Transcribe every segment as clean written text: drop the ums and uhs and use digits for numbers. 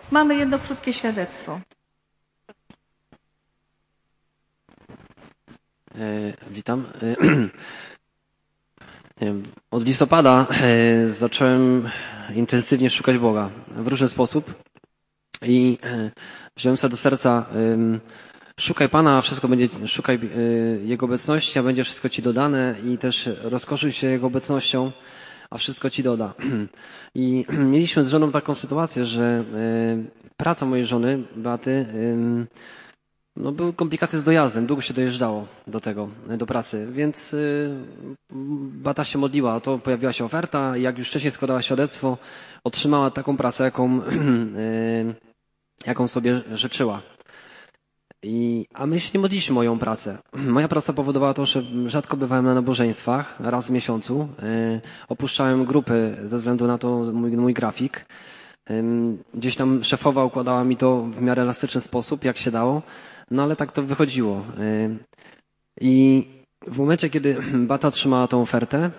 Mamy jedno krótkie świadectwo. Witam. Od listopada zacząłem intensywnie szukać Boga w różny sposób i wziąłem sobie do serca: szukaj Pana, a wszystko będzie, szukaj Jego obecności, a będzie wszystko Ci dodane, i też rozkoszuj się Jego obecnością, a wszystko Ci doda. I mieliśmy z żoną taką sytuację, że praca mojej żony, Beaty, były komplikacje z dojazdem, długo się dojeżdżało do pracy, więc Beata się modliła o to, pojawiła się oferta i jak już wcześniej składała świadectwo, otrzymała taką pracę, jaką sobie życzyła. A my się nie modliliśmy o moją pracę. Moja praca powodowała to, że rzadko bywałem na nabożeństwach, raz w miesiącu. Opuszczałem grupy ze względu na to mój grafik. Gdzieś tam szefowa układała mi to w miarę elastyczny sposób, jak się dało. No ale tak to wychodziło. I w momencie, kiedy Beata otrzymała tą ofertę,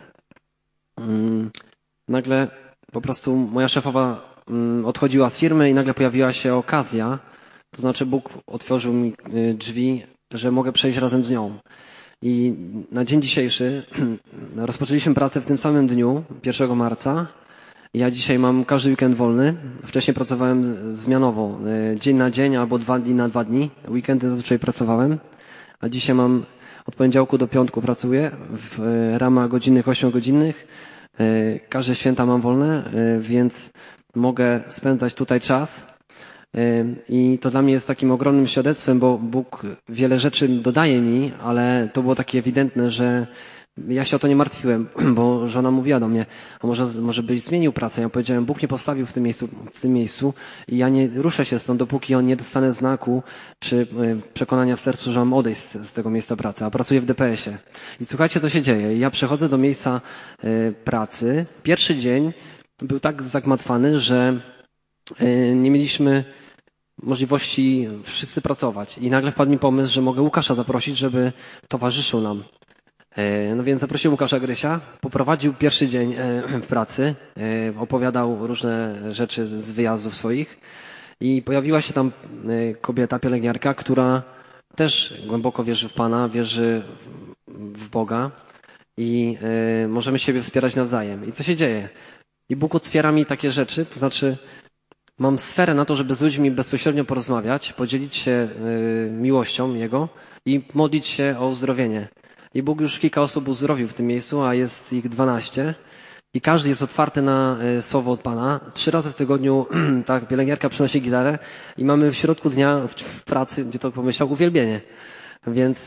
nagle po prostu moja szefowa odchodziła z firmy i nagle pojawiła się okazja, to znaczy Bóg otworzył mi drzwi, że mogę przejść razem z nią. I na dzień dzisiejszy rozpoczęliśmy pracę w tym samym dniu, 1 marca. Ja dzisiaj mam każdy weekend wolny. Wcześniej pracowałem zmianowo, dzień na dzień albo 2 dni na 2 dni. Weekendy zazwyczaj pracowałem, a dzisiaj mam od poniedziałku do piątku pracuję w ramach godzinnych, 8-godzinnych. Każde święta mam wolne, więc mogę spędzać tutaj czas. I to dla mnie jest takim ogromnym świadectwem, bo Bóg wiele rzeczy dodaje mi, ale to było takie ewidentne, że ja się o to nie martwiłem, bo żona mówiła do mnie: a może byś zmienił pracę? Ja powiedziałem: Bóg mnie postawił w tym miejscu i ja nie ruszę się stąd, dopóki nie dostanę znaku czy przekonania w sercu, że mam odejść z tego miejsca pracy, a pracuję w DPS-ie. I słuchajcie, co się dzieje. Ja przychodzę do miejsca pracy. Pierwszy dzień był tak zagmatwany, że nie mieliśmy możliwości wszyscy pracować. I nagle wpadł mi pomysł, że mogę Łukasza zaprosić, żeby towarzyszył nam. No więc zaprosiłem Łukasza Grysia, poprowadził pierwszy dzień w pracy, opowiadał różne rzeczy z wyjazdów swoich i pojawiła się tam kobieta, pielęgniarka, która też głęboko wierzy w Pana, wierzy w Boga i możemy siebie wspierać nawzajem. I co się dzieje? I Bóg otwiera mi takie rzeczy, to znaczy mam sferę na to, żeby z ludźmi bezpośrednio porozmawiać, podzielić się miłością Jego i modlić się o uzdrowienie. I Bóg już kilka osób uzdrowił w tym miejscu, a jest ich 12. I każdy jest otwarty na słowo od Pana. 3 razy w tygodniu ta pielęgniarka przynosi gitarę i mamy w środku dnia w pracy, gdzie to pomyślał, uwielbienie. Więc...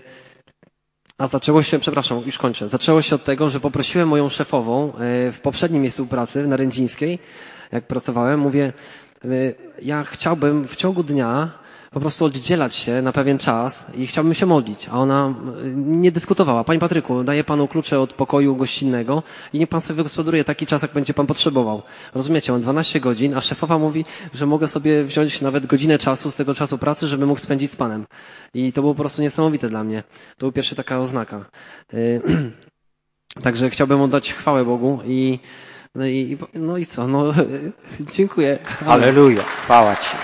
Zaczęło się od tego, że poprosiłem moją szefową w poprzednim miejscu pracy, na Rędzińskiej, jak pracowałem, mówię: ja chciałbym w ciągu dnia po prostu oddzielać się na pewien czas i chciałbym się modlić. A ona nie dyskutowała: Panie Patryku, daję Panu klucze od pokoju gościnnego i niech Pan sobie wygospodaruje taki czas, jak będzie Pan potrzebował. Rozumiecie, mam 12 godzin, a szefowa mówi, że mogę sobie wziąć nawet godzinę czasu z tego czasu pracy, żeby mógł spędzić z Panem. I to było po prostu niesamowite dla mnie. To był pierwszy taka oznaka. Także chciałbym oddać chwałę Bogu no i co? Dziękuję. Halleluja, chwała Ci.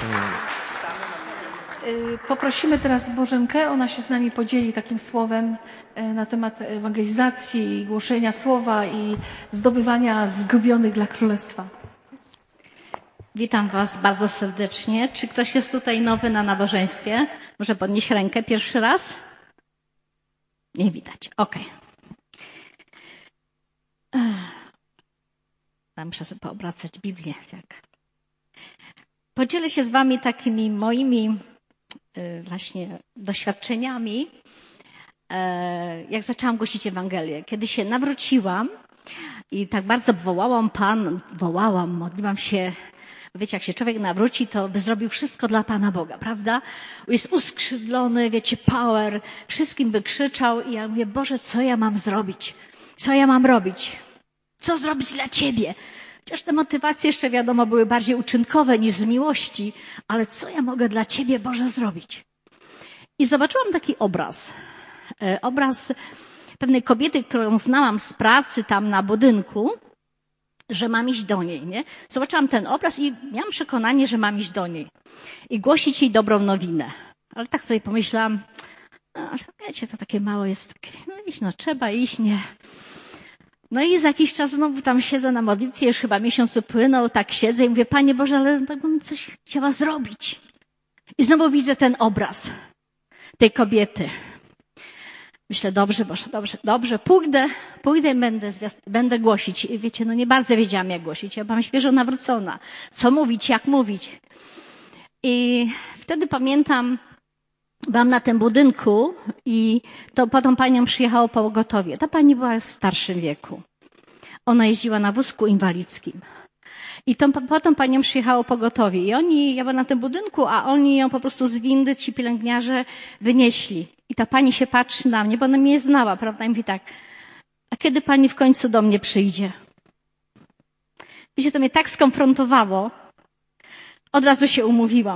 Poprosimy teraz Bożenkę, ona się z nami podzieli takim słowem na temat ewangelizacji, głoszenia słowa i zdobywania zgubionych dla Królestwa. Witam Was bardzo serdecznie. Czy ktoś jest tutaj nowy na nabożeństwie? Może podnieść rękę pierwszy raz? Nie widać. Okej. Muszę sobie poobracać Biblię. Tak. Podzielę się z Wami takimi moimi właśnie doświadczeniami, jak zaczęłam głosić Ewangelię. Kiedy się nawróciłam i tak bardzo modliłam się. Wiecie, jak się człowiek nawróci, to by zrobił wszystko dla Pana Boga, prawda? Jest uskrzydlony, wiecie, power, wszystkim by krzyczał i ja mówię: Boże, co ja mam zrobić? Co ja mam robić? Co zrobić dla Ciebie? Chociaż te motywacje jeszcze, wiadomo, były bardziej uczynkowe niż z miłości, ale co ja mogę dla Ciebie, Boże, zrobić? I zobaczyłam taki obraz. Obraz pewnej kobiety, którą znałam z pracy tam na budynku. że mam iść do niej, nie? Zobaczyłam ten obraz i miałam przekonanie, że mam iść do niej i głosić jej dobrą nowinę. Ale tak sobie pomyślałam, wiecie, to takie mało jest, no iść, no trzeba iść, nie. No i za jakiś czas znowu tam siedzę na modlitwie, już chyba miesiąc upłynął, tak siedzę i mówię, Panie Boże, ale tak bym coś chciała zrobić. I znowu widzę ten obraz tej kobiety. Myślę, dobrze, Boże, dobrze, pójdę i będę głosić. I wiecie, no nie bardzo wiedziałam, jak głosić. Ja byłam świeżo nawrócona. Co mówić, jak mówić. I wtedy pamiętam, byłam na tym budynku i to potem panią przyjechało pogotowie. Ta pani była w starszym wieku. Ona jeździła na wózku inwalidzkim. I potem panią przyjechało pogotowie. I ja byłam na tym budynku, a oni ją po prostu z windy, ci pielęgniarze, wynieśli. I ta pani się patrzy na mnie, bo ona mnie nie znała, prawda? I mówi tak, a kiedy pani w końcu do mnie przyjdzie? Wiecie, to mnie tak skonfrontowało. Od razu się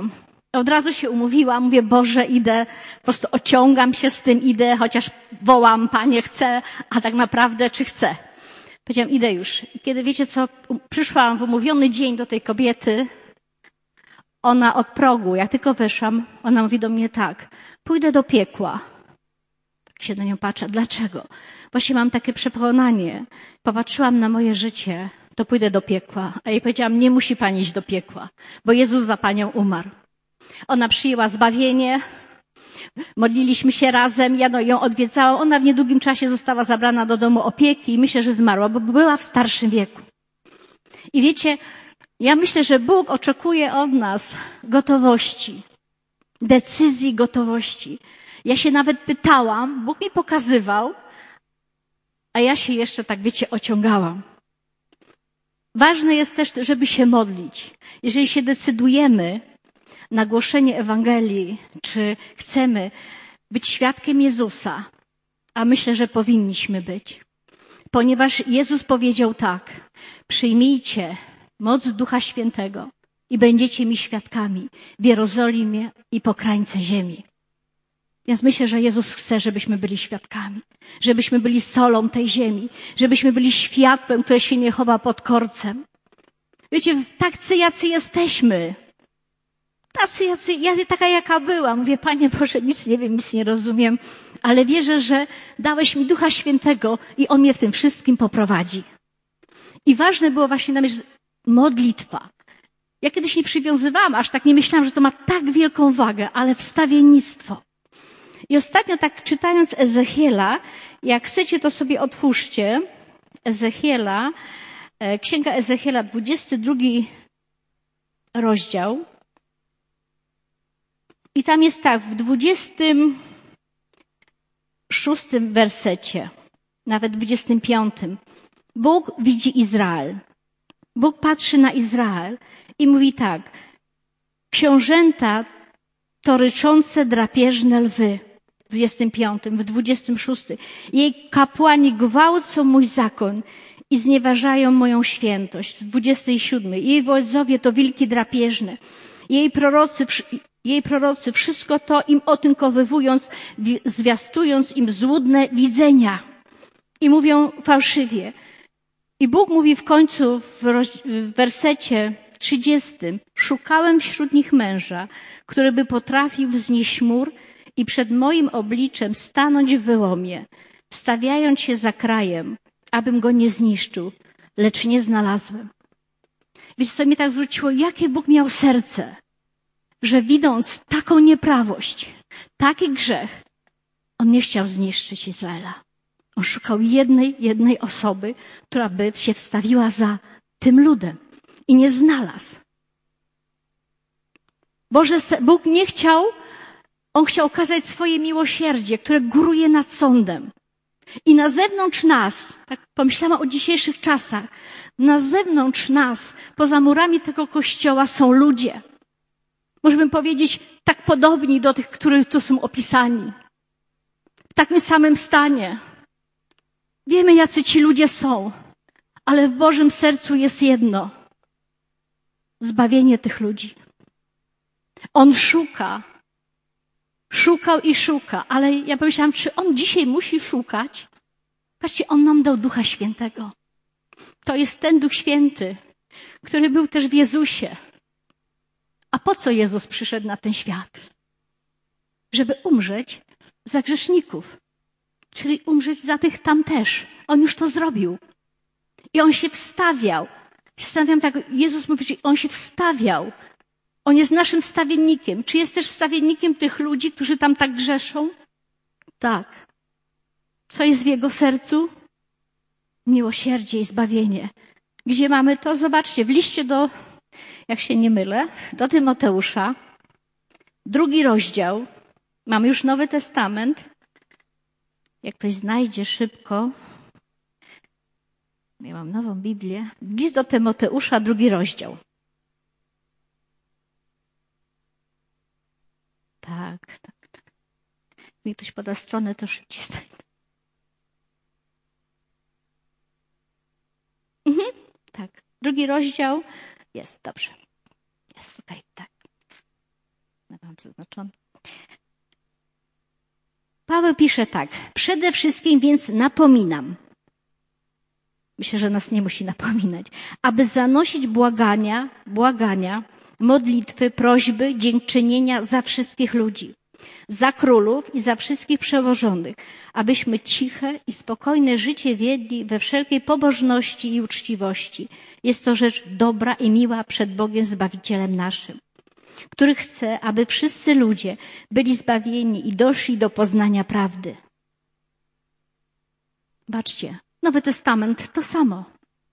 umówiłam, mówię, Boże, idę, po prostu ociągam się z tym, idę, chociaż wołam, Panie, chcę, a tak naprawdę, czy chcę? Powiedziałam, idę już. I kiedy, wiecie co, przyszłam w umówiony dzień do tej kobiety, ona od progu, jak tylko wyszłam, ona mówi do mnie tak, pójdę do piekła. Tak się na nią patrzę, dlaczego? Właśnie mam takie przekonanie, popatrzyłam na moje życie, to pójdę do piekła. A jej powiedziałam, nie musi pani iść do piekła, bo Jezus za panią umarł. Ona przyjęła zbawienie, modliliśmy się razem, ja ją odwiedzałam. Ona w niedługim czasie została zabrana do domu opieki i myślę, że zmarła, bo była w starszym wieku. I wiecie, ja myślę, że Bóg oczekuje od nas gotowości, decyzji, gotowości. Ja się nawet pytałam, Bóg mi pokazywał, a ja się jeszcze tak, wiecie, ociągałam. Ważne jest też, żeby się modlić. Jeżeli się decydujemy na głoszenie Ewangelii, czy chcemy być świadkiem Jezusa, a myślę, że powinniśmy być. Ponieważ Jezus powiedział tak, przyjmijcie moc Ducha Świętego i będziecie mi świadkami w Jerozolimie i po krańce ziemi. Więc myślę, że Jezus chce, żebyśmy byli świadkami, żebyśmy byli solą tej ziemi, żebyśmy byli światłem, które się nie chowa pod korcem. Wiecie, tacy jacy jesteśmy. Ja taka jaka byłam. Mówię, Panie Boże, nic nie wiem, nic nie rozumiem, ale wierzę, że dałeś mi Ducha Świętego i On mnie w tym wszystkim poprowadzi. I ważne było właśnie dla mnie modlitwa. Ja kiedyś nie przywiązywałam, aż tak nie myślałam, że to ma tak wielką wagę, ale wstawiennictwo. I ostatnio tak czytając Ezechiela, jak chcecie, to sobie otwórzcie Ezechiela, Księga Ezechiela, 22 rozdział. I tam jest tak, w 26 wersecie, nawet 25. Bóg widzi Izrael. Bóg patrzy na Izrael i mówi tak, książęta to ryczące drapieżne lwy. W 25, w 26. Jej kapłani gwałcą mój zakon i znieważają moją świętość. W 27. Jej wodzowie to wilki drapieżne. Jej prorocy wszystko to im otynkowywując, zwiastując im złudne widzenia. I mówią fałszywie. I Bóg mówi w końcu w wersecie 30. Szukałem wśród nich męża, który by potrafił wznieść mur i przed moim obliczem stanąć w wyłomie, stawiając się za krajem, abym go nie zniszczył, lecz nie znalazłem. Wiecie, co mnie tak zwróciło? Jakie Bóg miał serce, że widząc taką nieprawość, taki grzech, On nie chciał zniszczyć Izraela. On szukał jednej osoby, która by się wstawiła za tym ludem i nie znalazł. Bóg nie chciał, On chciał okazać swoje miłosierdzie, które góruje nad sądem. I na zewnątrz nas, tak pomyślałam o dzisiejszych czasach, na zewnątrz nas, poza murami tego kościoła są ludzie. Możemy powiedzieć tak podobni do tych, których tu są opisani. W takim samym stanie. Wiemy, jacy ci ludzie są, ale w Bożym sercu jest jedno. Zbawienie tych ludzi. On szukał i szuka, ale ja pomyślałam, czy On dzisiaj musi szukać? Patrzcie, On nam dał Ducha Świętego. To jest ten Duch Święty, który był też w Jezusie. A po co Jezus przyszedł na ten świat? Żeby umrzeć za grzeszników, czyli umrzeć za tych tam też. On już to zrobił. I on się wstawiał. Stawiam tak, Jezus mówi, że on się wstawiał. On jest naszym wstawiennikiem. Czy jest też wstawiennikiem tych ludzi, którzy tam tak grzeszą? Tak. Co jest w jego sercu? Miłosierdzie i zbawienie. Gdzie mamy to? Zobaczcie, w liście jak się nie mylę, do Tymoteusza, 2 rozdział, mamy już Nowy Testament. Jak ktoś znajdzie szybko, ja mam nową Biblię, list do Tymoteusza, 2 rozdział. Tak. Jak ktoś poda stronę, to szybciej znajdę. Tak, 2 rozdział. Jest, dobrze. Jest tutaj, tak. Mam zaznaczone. Paweł pisze tak. Przede wszystkim więc napominam. Myślę, że nas nie musi napominać. Aby zanosić błagania, modlitwy, prośby, dziękczynienia za wszystkich ludzi. Za królów i za wszystkich przełożonych. Abyśmy ciche i spokojne życie wiedli we wszelkiej pobożności i uczciwości. Jest to rzecz dobra i miła przed Bogiem Zbawicielem naszym, który chce, aby wszyscy ludzie byli zbawieni i doszli do poznania prawdy. Baczcie, Nowy Testament to samo.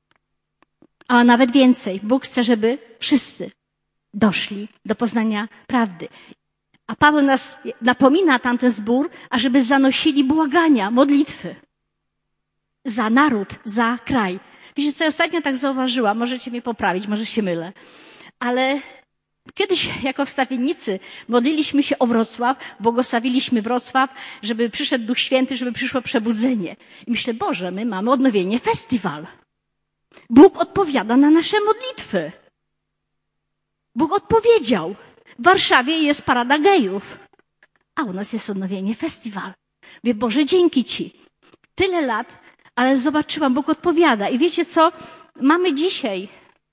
A nawet więcej. Bóg chce, żeby wszyscy doszli do poznania prawdy. A Paweł nas napomina, tamten zbór, ażeby zanosili błagania, modlitwy. Za naród, za kraj. Wiecie, co ja ostatnio tak zauważyłam? Możecie mnie poprawić, może się mylę. Ale kiedyś jako wstawiennicy modliliśmy się o Wrocław, błogosławiliśmy Wrocław, żeby przyszedł Duch Święty, żeby przyszło przebudzenie. I myślę, Boże, my mamy odnowienie, festiwal. Bóg odpowiada na nasze modlitwy. Bóg odpowiedział. W Warszawie jest parada gejów, a u nas jest odnowienie, festiwal. Mówię, Boże, dzięki Ci. Tyle lat, ale zobaczyłam, Bóg odpowiada. I wiecie co? Mamy dzisiaj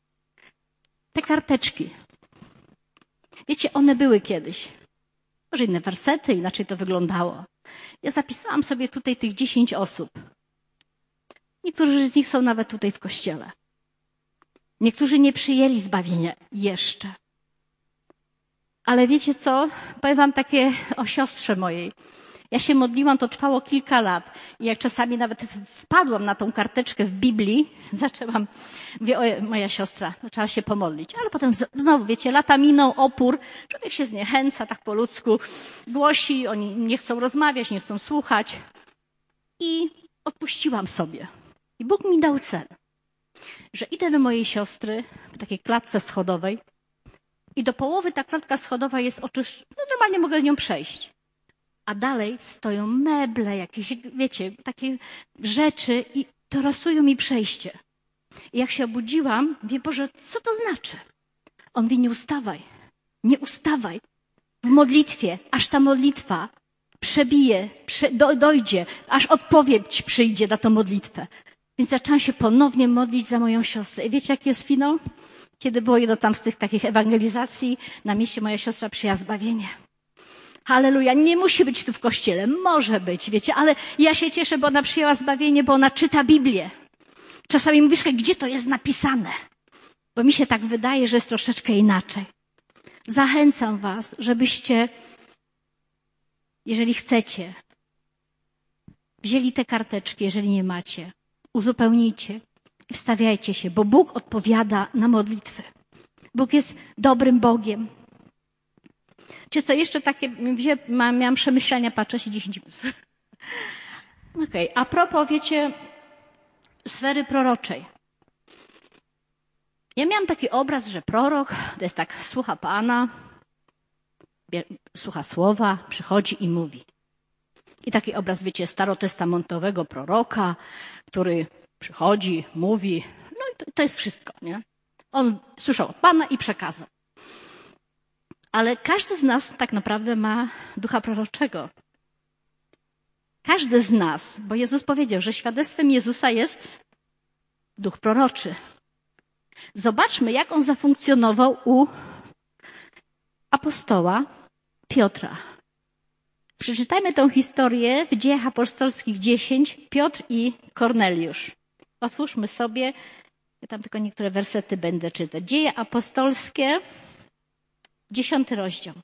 te karteczki. Wiecie, one były kiedyś. Może inne wersety, inaczej to wyglądało. Ja zapisałam sobie tutaj tych 10 osób. Niektórzy z nich są nawet tutaj w kościele. Niektórzy nie przyjęli zbawienia jeszcze. Ale wiecie co? Powiem wam takie o siostrze mojej. Ja się modliłam, to trwało kilka lat. I jak czasami nawet wpadłam na tą karteczkę w Biblii, zaczęłam, mówię, o, moja siostra, trzeba się pomodlić. Ale potem znowu, wiecie, lata miną, opór, człowiek się zniechęca tak po ludzku, głosi, oni nie chcą rozmawiać, nie chcą słuchać. I odpuściłam sobie. I Bóg mi dał sen, że idę do mojej siostry w takiej klatce schodowej i do połowy ta klatka schodowa jest oczyszczona, no normalnie mogę z nią przejść. A dalej stoją meble, jakieś, wiecie, takie rzeczy i torasują mi przejście. I jak się obudziłam, mówię, Boże, co to znaczy? On mówi, nie ustawaj w modlitwie, aż ta modlitwa przebije, dojdzie, aż odpowiedź przyjdzie na tą modlitwę. Więc zaczęłam się ponownie modlić za moją siostrę. I wiecie, jaki jest finał? Kiedy było jedno tam z tych takich ewangelizacji, na mieście moja siostra przyjęła zbawienie. Halleluja, nie musi być tu w kościele, może być, wiecie, ale ja się cieszę, bo ona przyjęła zbawienie, bo ona czyta Biblię. Czasami mówisz, gdzie to jest napisane? Bo mi się tak wydaje, że jest troszeczkę inaczej. Zachęcam was, żebyście, jeżeli chcecie, wzięli te karteczki, jeżeli nie macie, uzupełnijcie i wstawiajcie się, bo Bóg odpowiada na modlitwy. Bóg jest dobrym Bogiem. Czy co jeszcze takie, miałam przemyślenia, patrzę się 10 minut. Okej, a propos, wiecie, sfery proroczej. Ja miałam taki obraz, że prorok to jest tak, słucha Pana, słucha słowa, przychodzi i mówi. I taki obraz, wiecie, starotestamentowego proroka, który przychodzi, mówi, no i to jest wszystko, nie? On słyszał od Pana i przekazał. Ale każdy z nas tak naprawdę ma ducha proroczego. Każdy z nas, bo Jezus powiedział, że świadectwem Jezusa jest duch proroczy. Zobaczmy, jak on zafunkcjonował u apostoła Piotra. Przeczytajmy tę historię w Dziejach Apostolskich 10, Piotr i Korneliusz. Otwórzmy sobie, ja tam tylko niektóre wersety będę czytać. Dzieje Apostolskie, 10 rozdział.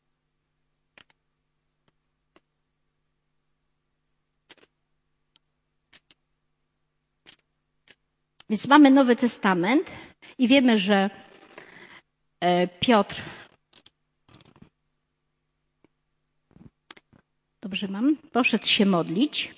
Więc mamy Nowy Testament i wiemy, że Piotr, dobrze mam, poszedł się modlić,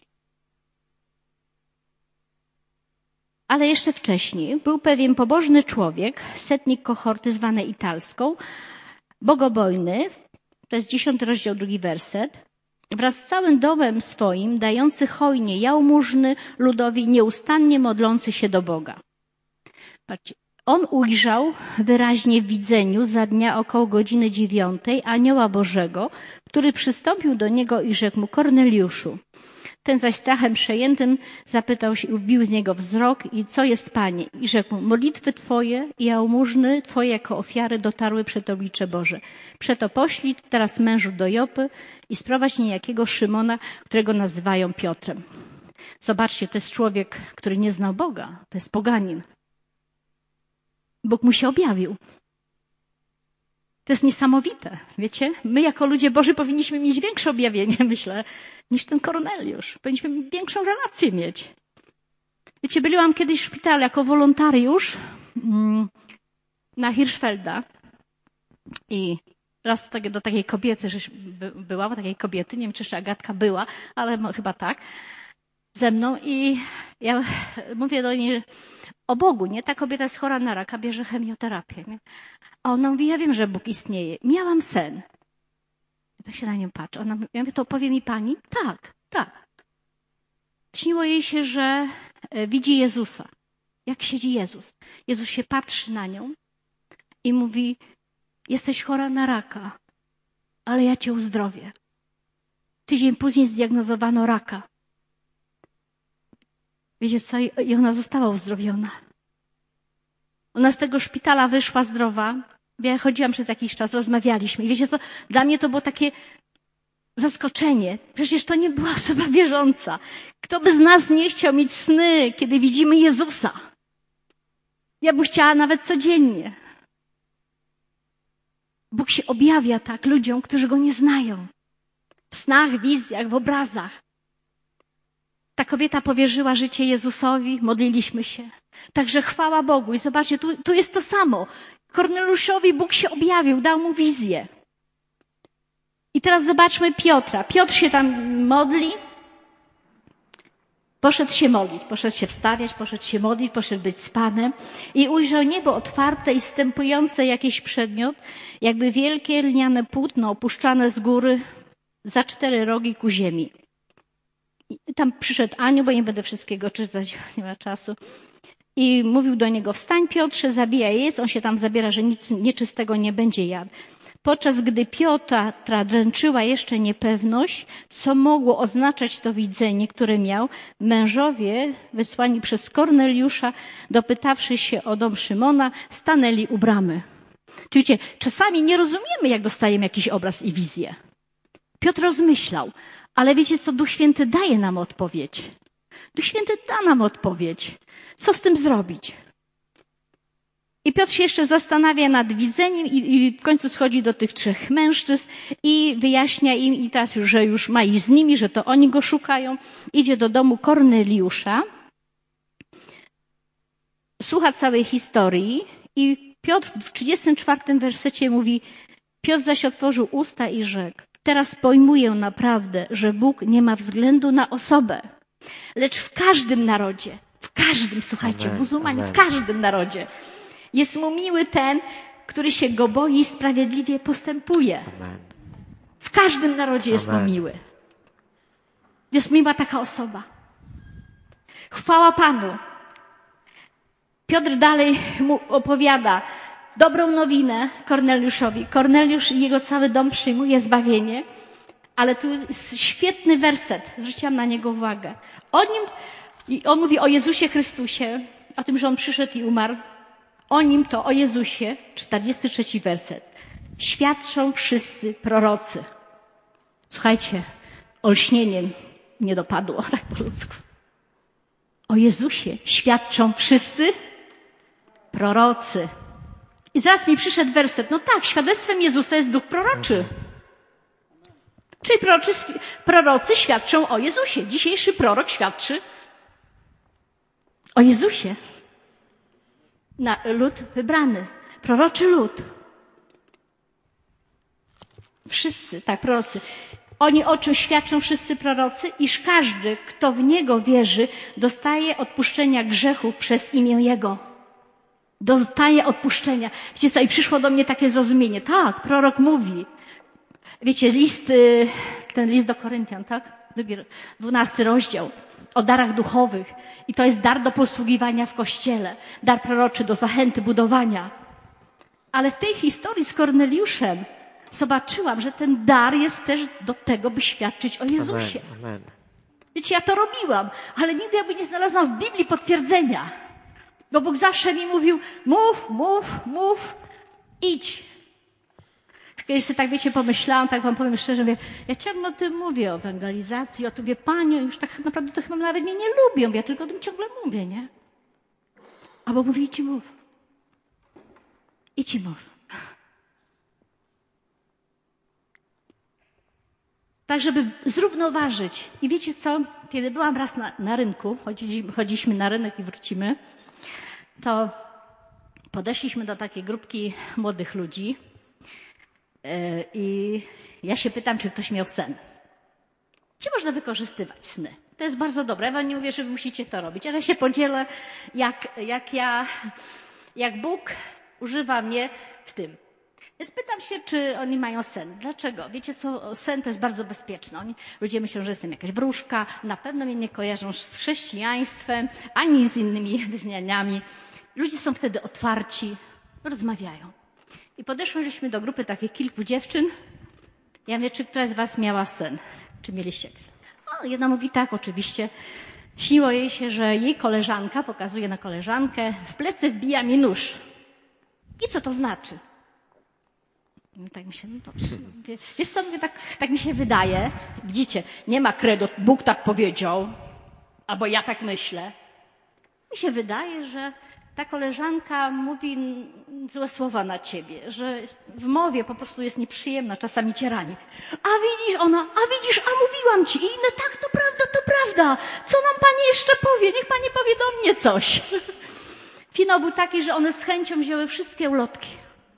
ale jeszcze wcześniej był pewien pobożny człowiek, setnik kohorty zwany Italską, bogobojny, to jest 10 rozdział, 2 werset, wraz z całym domem swoim, dający hojnie jałmużny ludowi, nieustannie modlący się do Boga. Patrzcie, on ujrzał wyraźnie w widzeniu za dnia około godziny 9 anioła Bożego, który przystąpił do niego i rzekł mu: Korneliuszu. Ten zaś strachem przejętym zapytał się i wbił z niego wzrok i co jest, Panie? I rzekł mu: modlitwy Twoje i jałmużny Twoje jako ofiary dotarły przed oblicze Boże. Przeto poślij teraz mężu do Jopy i sprowadź niejakiego Szymona, którego nazywają Piotrem. Zobaczcie, to jest człowiek, który nie znał Boga. To jest poganin. Bóg mu się objawił. To jest niesamowite, wiecie? My jako ludzie Boży powinniśmy mieć większe objawienie, myślę, niż ten Korneliusz. Powinniśmy większą relację mieć. Wiecie, byłam kiedyś w szpitalu jako wolontariusz na Hirschfelda i raz do takiej kobiety, że była, takiej kobiety, nie wiem, czy jeszcze Agatka była, ale chyba tak, ze mną i ja mówię do niej o Bogu, nie? Ta kobieta jest chora na raka, bierze chemioterapię, nie? A ona mówi: ja wiem, że Bóg istnieje. Miałam sen. I tak się na nią patrzę. Ja mówię: to opowie mi pani? Tak, tak. Śniło jej się, że widzi Jezusa. Jak siedzi Jezus. Jezus się patrzy na nią i mówi: jesteś chora na raka, ale ja cię uzdrowię. Tydzień później zdiagnozowano raka. Wiecie co? I ona została uzdrowiona. Ona z tego szpitala wyszła zdrowa. Ja chodziłam przez jakiś czas, rozmawialiśmy. I wiecie co? Dla mnie to było takie zaskoczenie. Przecież to nie była osoba wierząca. Kto by z nas nie chciał mieć sny, kiedy widzimy Jezusa? Ja bym chciała nawet codziennie. Bóg się objawia tak ludziom, którzy Go nie znają. W snach, wizjach, w obrazach. Ta kobieta powierzyła życie Jezusowi, modliliśmy się. Także chwała Bogu. I zobaczcie, tu jest to samo. Korneliuszowi Bóg się objawił, dał mu wizję. I teraz zobaczmy Piotra. Piotr się tam modli. Poszedł się modlić, poszedł się wstawiać, poszedł się modlić, poszedł być z Panem i ujrzał niebo otwarte i zstępujące jakiś przedmiot, jakby wielkie lniane płótno opuszczane z góry za 4 rogi ku ziemi. I tam przyszedł anioł, bo nie będę wszystkiego czytać, nie ma czasu. I mówił do niego: wstań, Piotrze, zabijaj, jedz. On się tam zabiera, że nic nieczystego nie będzie jadł. Podczas gdy Piotra dręczyła jeszcze niepewność, co mogło oznaczać to widzenie, które miał, mężowie wysłani przez Korneliusza, dopytawszy się o dom Szymona, stanęli u bramy. Czyli wiecie, czasami nie rozumiemy, jak dostajemy jakiś obraz i wizję. Piotr rozmyślał, ale wiecie co, Duch Święty daje nam odpowiedź. Duch Święty da nam odpowiedź. Co z tym zrobić? I Piotr się jeszcze zastanawia nad widzeniem i w końcu schodzi do tych 3 mężczyzn i wyjaśnia im, i teraz, że już ma iść z nimi, że to oni go szukają. Idzie do domu Korneliusza, słucha całej historii i Piotr w 34 wersecie mówi: Piotr zaś otworzył usta i rzekł: teraz pojmuję naprawdę, że Bóg nie ma względu na osobę, lecz w każdym narodzie, w każdym, słuchajcie, muzułmanie, w każdym narodzie jest mu miły ten, który się go boi i sprawiedliwie postępuje. Amen. W każdym narodzie jest mu miły. Jest miła taka osoba. Chwała Panu. Piotr dalej mu opowiada dobrą nowinę Korneliuszowi. Korneliusz i jego cały dom przyjmuje zbawienie, ale tu jest świetny werset. Zwróciłam na niego uwagę. On mówi o Jezusie Chrystusie, o tym, że On przyszedł i umarł, o Nim to, o Jezusie, 43 werset. Świadczą wszyscy prorocy. Słuchajcie, olśnieniem nie dopadło, tak po ludzku. O Jezusie świadczą wszyscy prorocy. I zaraz mi przyszedł werset. No tak, świadectwem Jezusa jest duch proroczy. Czyli prorocy świadczą o Jezusie. Dzisiejszy prorok świadczy o Jezusie. Na lud wybrany. Proroczy lud. Wszyscy, tak, prorocy. Oni o czym świadczą wszyscy prorocy? Iż każdy, kto w Niego wierzy, dostaje odpuszczenia grzechów przez imię Jego. Dostaje odpuszczenia. Wiecie co, i przyszło do mnie takie zrozumienie. Tak, prorok mówi. Wiecie, ten list do Koryntian, tak? 12 rozdział. O darach duchowych. I to jest dar do posługiwania w Kościele. Dar proroczy do zachęty, budowania. Ale w tej historii z Korneliuszem zobaczyłam, że ten dar jest też do tego, by świadczyć o Jezusie. Amen. Wiecie, ja to robiłam, ale nigdy jakby nie znalazłam w Biblii potwierdzenia. Bo Bóg zawsze mi mówił, mów, idź. Kiedyś sobie tak, wiecie, pomyślałam, tak wam powiem szczerze, mówię, ja ciągle o tym mówię, o ewangelizacji, o tym, wie Panie, już tak naprawdę to chyba nawet mnie nie lubią, ja tylko o tym ciągle mówię, nie? A Bóg mówi, idź i mów. Idź i mów. Tak, żeby zrównoważyć. I wiecie co? Kiedy byłam raz na rynku, chodziliśmy na rynek i wrócimy, to podeszliśmy do takiej grupki młodych ludzi i ja się pytam, czy ktoś miał sen. Czy można wykorzystywać sny? To jest bardzo dobre. Ja wam nie mówię, że wy musicie to robić, ale się podzielę, jak Bóg używa mnie w tym. Więc pytam się, czy oni mają sen. Dlaczego? Wiecie co, sen to jest bardzo bezpieczne. Ludzie myślą, że jestem jakaś wróżka, na pewno mnie nie kojarzą z chrześcijaństwem, ani z innymi wyznaniami. Ludzie są wtedy otwarci, rozmawiają. I podeszłyśmy do grupy takich kilku dziewczyn. Ja mówię, czy któraś z was miała sen? Czy mieliście sen? O, jedna mówi tak, oczywiście. Śniło jej się, że jej koleżanka, pokazuje na koleżankę, w plecy wbija mi nóż. I co to znaczy? No tak mi się, no dobrze. Wiesz co, mówię, tak mi się wydaje. Widzicie, nie ma credo, Bóg tak powiedział, albo ja tak myślę. Mi się wydaje, że ta koleżanka mówi złe słowa na ciebie, że w mowie po prostu jest nieprzyjemna, czasami cię rani. A widzisz, mówiłam ci. I no tak, to prawda. Co nam Pani jeszcze powie? Niech Pani powie do mnie coś. Finał był taki, że one z chęcią wzięły wszystkie ulotki.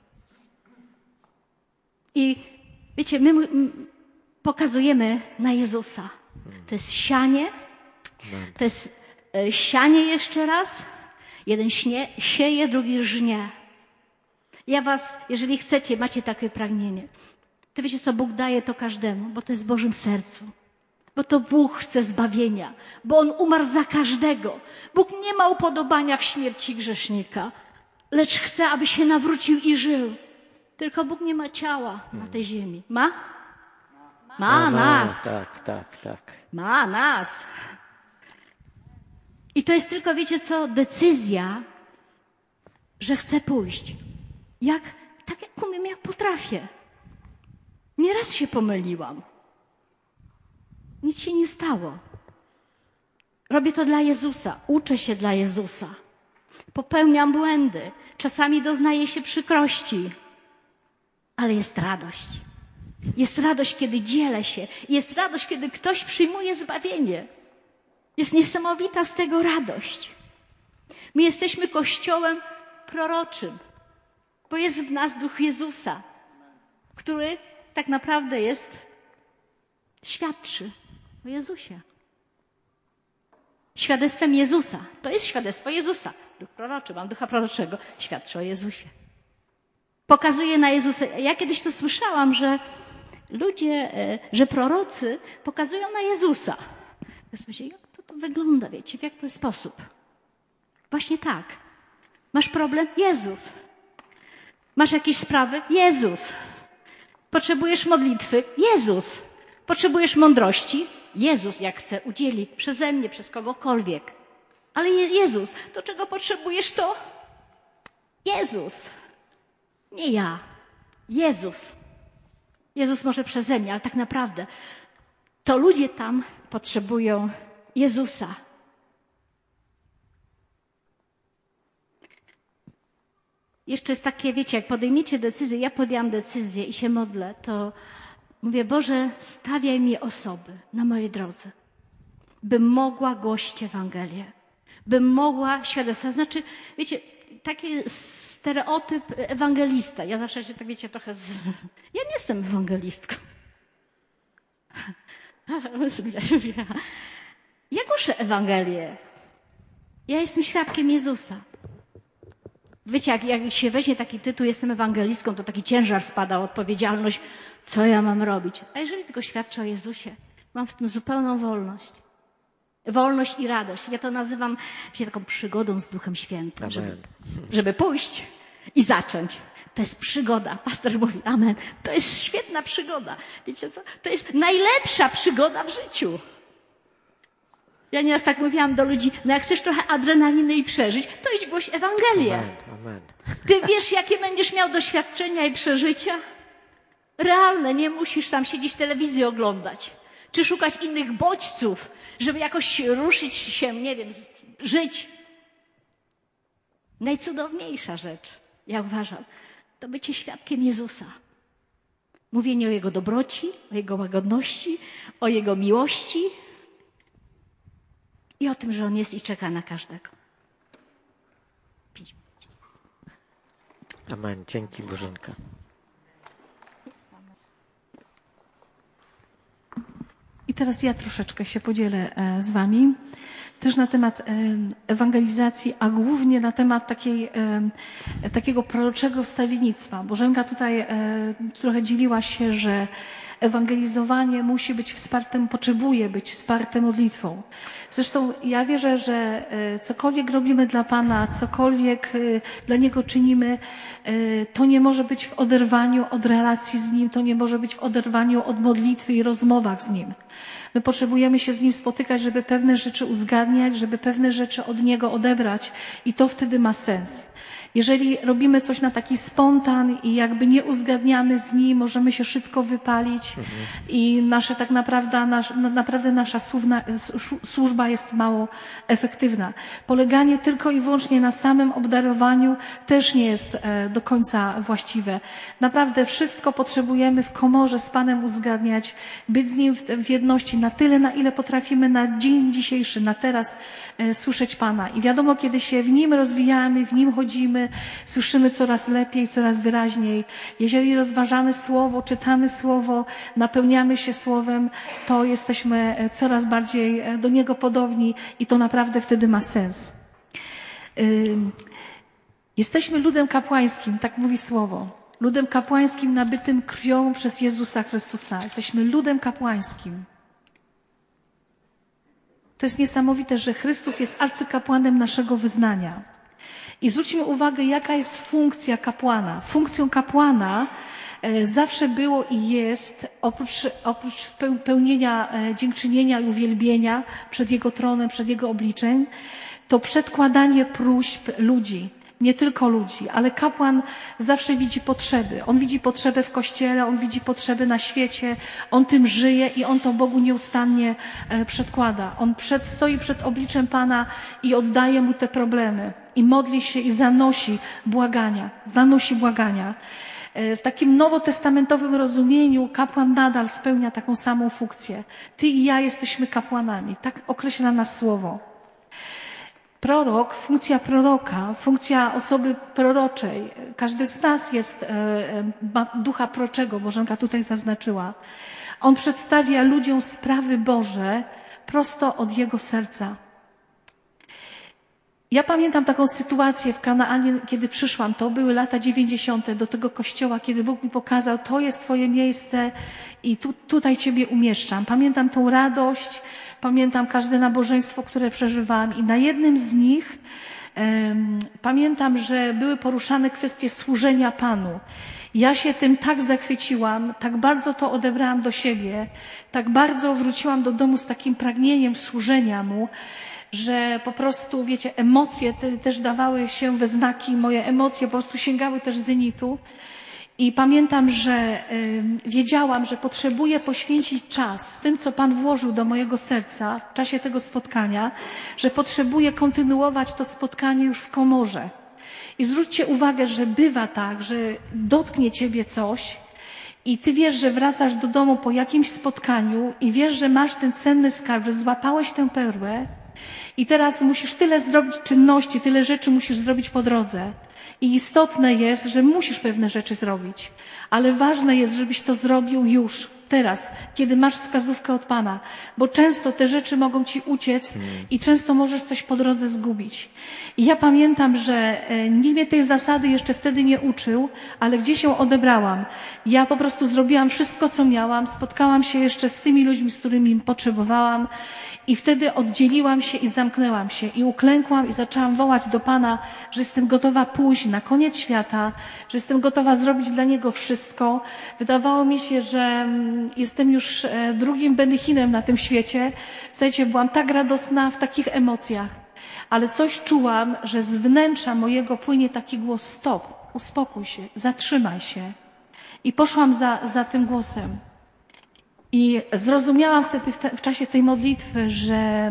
I wiecie, my pokazujemy na Jezusa. To jest sianie, to jest sianie jeszcze raz. Jeden sieje, drugi żnie. Ja was, jeżeli chcecie, macie takie pragnienie, to wiecie co, Bóg daje to każdemu, bo to jest w Bożym sercu. Bo to Bóg chce zbawienia, bo On umarł za każdego. Bóg nie ma upodobania w śmierci grzesznika, lecz chce, aby się nawrócił i żył. Tylko Bóg nie ma ciała na tej ziemi. Ma? Ma nas. Tak. Ma nas. I to jest tylko, wiecie co, decyzja, że chcę pójść. Tak jak umiem, jak potrafię. Nieraz się pomyliłam. Nic się nie stało. Robię to dla Jezusa. Uczę się dla Jezusa. Popełniam błędy. Czasami doznaję się przykrości. Ale jest radość. Jest radość, kiedy dzielę się. Jest radość, kiedy ktoś przyjmuje zbawienie. Jest niesamowita z tego radość. My jesteśmy Kościołem proroczym, bo jest w nas Duch Jezusa, który tak naprawdę świadczy o Jezusie. Świadectwem Jezusa. To jest świadectwo Jezusa. Duch proroczy, mam ducha proroczego, świadczy o Jezusie. Pokazuje na Jezusa. Ja kiedyś to słyszałam, że że prorocy pokazują na Jezusa. Ja sobie myślę, jak to wygląda, wiecie, w jaki to jest sposób? Właśnie tak. Masz problem? Jezus. Masz jakieś sprawy? Jezus. Potrzebujesz modlitwy? Jezus. Potrzebujesz mądrości? Jezus, jak chce, udzieli przeze mnie, przez kogokolwiek. Ale Jezus, to czego potrzebujesz to? Jezus. Nie ja. Jezus. Jezus może przeze mnie, ale tak naprawdę to ludzie tam potrzebują Jezusa. Jeszcze jest takie, wiecie, jak podejmiecie decyzję, ja podjęłam decyzję i się modlę, to mówię, Boże, stawiaj mi osoby na mojej drodze, bym mogła głosić Ewangelię, bym mogła świadectwo. Znaczy, wiecie, taki stereotyp ewangelista. Ja zawsze się tak, wiecie, trochę... Ja nie jestem ewangelistką. Ja głoszę Ewangelię. Ja jestem świadkiem Jezusa. Wiecie, jak się weźmie taki tytuł, jestem ewangelistką, to taki ciężar spada, odpowiedzialność, co ja mam robić. A jeżeli tylko świadczę o Jezusie, mam w tym zupełną wolność. Wolność i radość. Ja to nazywam, wiecie, taką przygodą z Duchem Świętym. Żeby pójść i zacząć. To jest przygoda. Pastor mówi, amen. To jest świetna przygoda. Wiecie co? To jest najlepsza przygoda w życiu. Ja nieraz tak mówiłam do ludzi, no jak chcesz trochę adrenaliny i przeżyć, to idź głoś Ewangelię. Amen, amen. Ty wiesz, jakie będziesz miał doświadczenia i przeżycia? Realne, nie musisz tam siedzieć, telewizję oglądać. Czy szukać innych bodźców, żeby jakoś ruszyć się, nie wiem, żyć. Najcudowniejsza rzecz, ja uważam, to bycie świadkiem Jezusa. Mówienie o Jego dobroci, o Jego łagodności, o Jego miłości i o tym, że On jest i czeka na każdego. Amen. Dzięki, Bożenka. I teraz ja troszeczkę się podzielę z wami też na temat ewangelizacji, a głównie na temat takiego proroczego wstawiennictwa. Bożenka tutaj trochę dzieliła się, że ewangelizowanie musi być wsparte, potrzebuje być wsparte modlitwą. Zresztą ja wierzę, że cokolwiek robimy dla Pana, cokolwiek dla Niego czynimy, to nie może być w oderwaniu od relacji z Nim, to nie może być w oderwaniu od modlitwy i rozmowach z Nim. My potrzebujemy się z Nim spotykać, żeby pewne rzeczy uzgadniać, żeby pewne rzeczy od Niego odebrać i to wtedy ma sens. Jeżeli robimy coś na taki spontan i jakby nie uzgadniamy z Nim, możemy się szybko wypalić i tak naprawdę nasza służba jest mało efektywna. Poleganie tylko i wyłącznie na samym obdarowaniu też nie jest do końca właściwe. Naprawdę wszystko potrzebujemy w komorze z Panem uzgadniać, być z Nim w jedności na tyle, na ile potrafimy na dzień dzisiejszy, na teraz słyszeć Pana. I wiadomo, kiedy się w Nim rozwijamy, w Nim chodzimy, słyszymy coraz lepiej, coraz wyraźniej. Jeżeli rozważamy Słowo, czytamy Słowo, napełniamy się Słowem, to jesteśmy coraz bardziej do Niego podobni i to naprawdę wtedy ma sens. Jesteśmy ludem kapłańskim, tak mówi Słowo. Ludem kapłańskim nabytym krwią przez Jezusa Chrystusa. Jesteśmy ludem kapłańskim. To jest niesamowite, że Chrystus jest arcykapłanem naszego wyznania. I zwróćmy uwagę, jaka jest funkcja kapłana. Funkcją kapłana zawsze było i jest, oprócz pełnienia dziękczynienia i uwielbienia przed Jego tronem, przed Jego obliczem, to przedkładanie próśb ludzi. Nie tylko ludzi, ale kapłan zawsze widzi potrzeby. On widzi potrzebę w Kościele, on widzi potrzeby na świecie, on tym żyje i on to Bogu nieustannie przedkłada. On stoi przed obliczem Pana i oddaje Mu te problemy. I modli się i zanosi błagania. W takim nowotestamentowym rozumieniu kapłan nadal spełnia taką samą funkcję. Ty i ja jesteśmy kapłanami. Tak określa nas Słowo. Prorok, funkcja proroka, funkcja osoby proroczej. Każdy z nas ma ducha proroczego, Bożenka tutaj zaznaczyła. On przedstawia ludziom sprawy Boże prosto od Jego serca. Ja pamiętam taką sytuację w Kanaanie, kiedy przyszłam, to były lata 90. do tego kościoła, kiedy Bóg mi pokazał, to jest Twoje miejsce i tutaj Ciebie umieszczam. Pamiętam tą radość, pamiętam każde nabożeństwo, które przeżywałam i na jednym z nich pamiętam, że były poruszane kwestie służenia Panu. Ja się tym tak zachwyciłam, tak bardzo to odebrałam do siebie, tak bardzo wróciłam do domu z takim pragnieniem służenia Mu, że po prostu, wiecie, emocje też dawały się we znaki, moje emocje po prostu sięgały też zenitu. I pamiętam, że wiedziałam, że potrzebuję poświęcić czas z tym, co Pan włożył do mojego serca w czasie tego spotkania, że potrzebuję kontynuować to spotkanie już w komorze. I zwróćcie uwagę, że bywa tak, że dotknie Ciebie coś i Ty wiesz, że wracasz do domu po jakimś spotkaniu i wiesz, że masz ten cenny skarb, że złapałeś tę perłę i teraz musisz tyle zrobić czynności, tyle rzeczy musisz zrobić po drodze. I istotne jest, że musisz pewne rzeczy zrobić, ale ważne jest, żebyś to zrobił już, teraz, kiedy masz wskazówkę od Pana, bo często te rzeczy mogą Ci uciec i często możesz coś po drodze zgubić. I ja pamiętam, że nikt mnie tej zasady jeszcze wtedy nie uczył, ale gdzieś ją odebrałam. Ja po prostu zrobiłam wszystko, co miałam, spotkałam się jeszcze z tymi ludźmi, z którymi potrzebowałam i wtedy oddzieliłam się i zamknęłam się i uklękłam i zaczęłam wołać do Pana, że jestem gotowa pójść na koniec świata, że jestem gotowa zrobić dla Niego wszystko. Wydawało mi się, że jestem już drugim Benihinem na tym świecie. Słuchajcie, byłam tak radosna w takich emocjach, ale coś czułam, że z wnętrza mojego płynie taki głos: stop, uspokój się, zatrzymaj się. I poszłam za tym głosem. I zrozumiałam wtedy w czasie tej modlitwy, że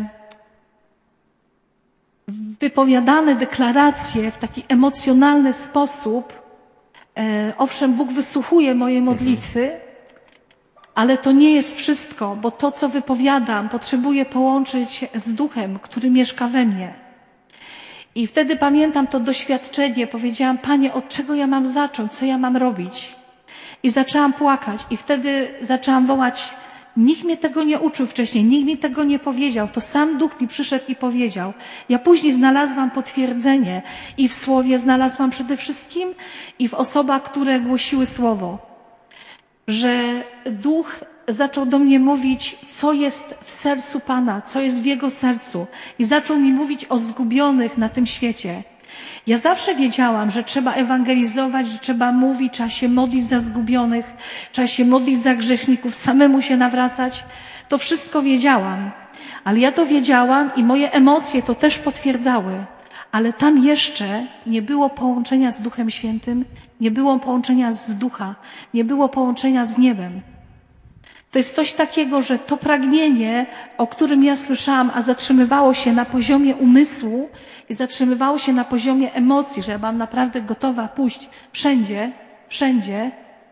wypowiadane deklaracje w taki emocjonalny sposób, owszem, Bóg wysłuchuje mojej modlitwy, ale to nie jest wszystko, bo to, co wypowiadam, potrzebuję połączyć z Duchem, który mieszka we mnie. I wtedy pamiętam to doświadczenie, powiedziałam: Panie, od czego ja mam zacząć, co ja mam robić? I zaczęłam płakać i wtedy zaczęłam wołać: nikt mnie tego nie uczył wcześniej, nikt mi tego nie powiedział, to sam Duch mi przyszedł i powiedział. Ja później znalazłam potwierdzenie i w Słowie znalazłam przede wszystkim i w osobach, które głosiły Słowo, że Duch zaczął do mnie mówić, co jest w sercu Pana, co jest w Jego sercu i zaczął mi mówić o zgubionych na tym świecie. Ja zawsze wiedziałam, że trzeba ewangelizować, że trzeba mówić, trzeba się modlić za zgubionych, trzeba się modlić za grzeszników, samemu się nawracać. To wszystko wiedziałam. Ale ja to wiedziałam i moje emocje to też potwierdzały. Ale tam jeszcze nie było połączenia z Duchem Świętym, nie było połączenia z Ducha, nie było połączenia z niebem. To jest coś takiego, że to pragnienie, o którym ja słyszałam, a zatrzymywało się na poziomie umysłu i zatrzymywało się na poziomie emocji, że ja byłam naprawdę gotowa pójść wszędzie,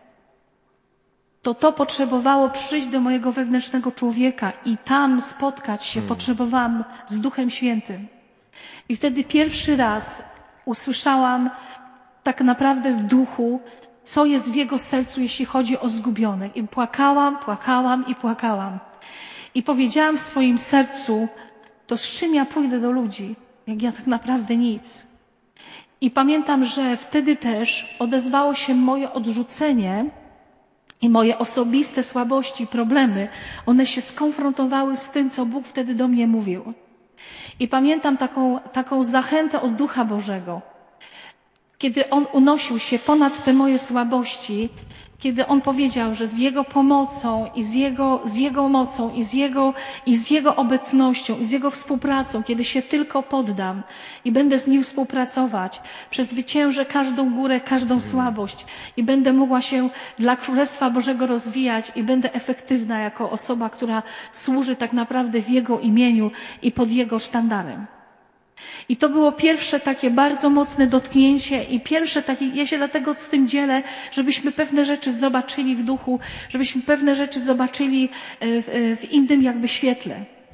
to potrzebowało przyjść do mojego wewnętrznego człowieka i tam spotkać się potrzebowałam z Duchem Świętym. I wtedy pierwszy raz usłyszałam tak naprawdę w duchu, co jest w Jego sercu, jeśli chodzi o zgubionych. I płakałam. I powiedziałam w swoim sercu: to z czym ja pójdę do ludzi, jak ja tak naprawdę nic. I pamiętam, że wtedy też odezwało się moje odrzucenie i moje osobiste słabości, problemy. One się skonfrontowały z tym, co Bóg wtedy do mnie mówił. I pamiętam taką zachętę od Ducha Bożego. Kiedy On unosił się ponad te moje słabości, kiedy On powiedział, że z Jego pomocą i z Jego mocą i z Jego obecnością i z Jego współpracą, kiedy się tylko poddam i będę z Nim współpracować, przezwyciężę każdą górę, każdą słabość i będę mogła się dla Królestwa Bożego rozwijać i będę efektywna jako osoba, która służy tak naprawdę w Jego imieniu i pod Jego sztandarem. I to było pierwsze takie bardzo mocne dotknięcie i pierwsze takie, ja się dlatego z tym dzielę, żebyśmy pewne rzeczy zobaczyli w duchu, żebyśmy pewne rzeczy zobaczyli w innym jakby świetle.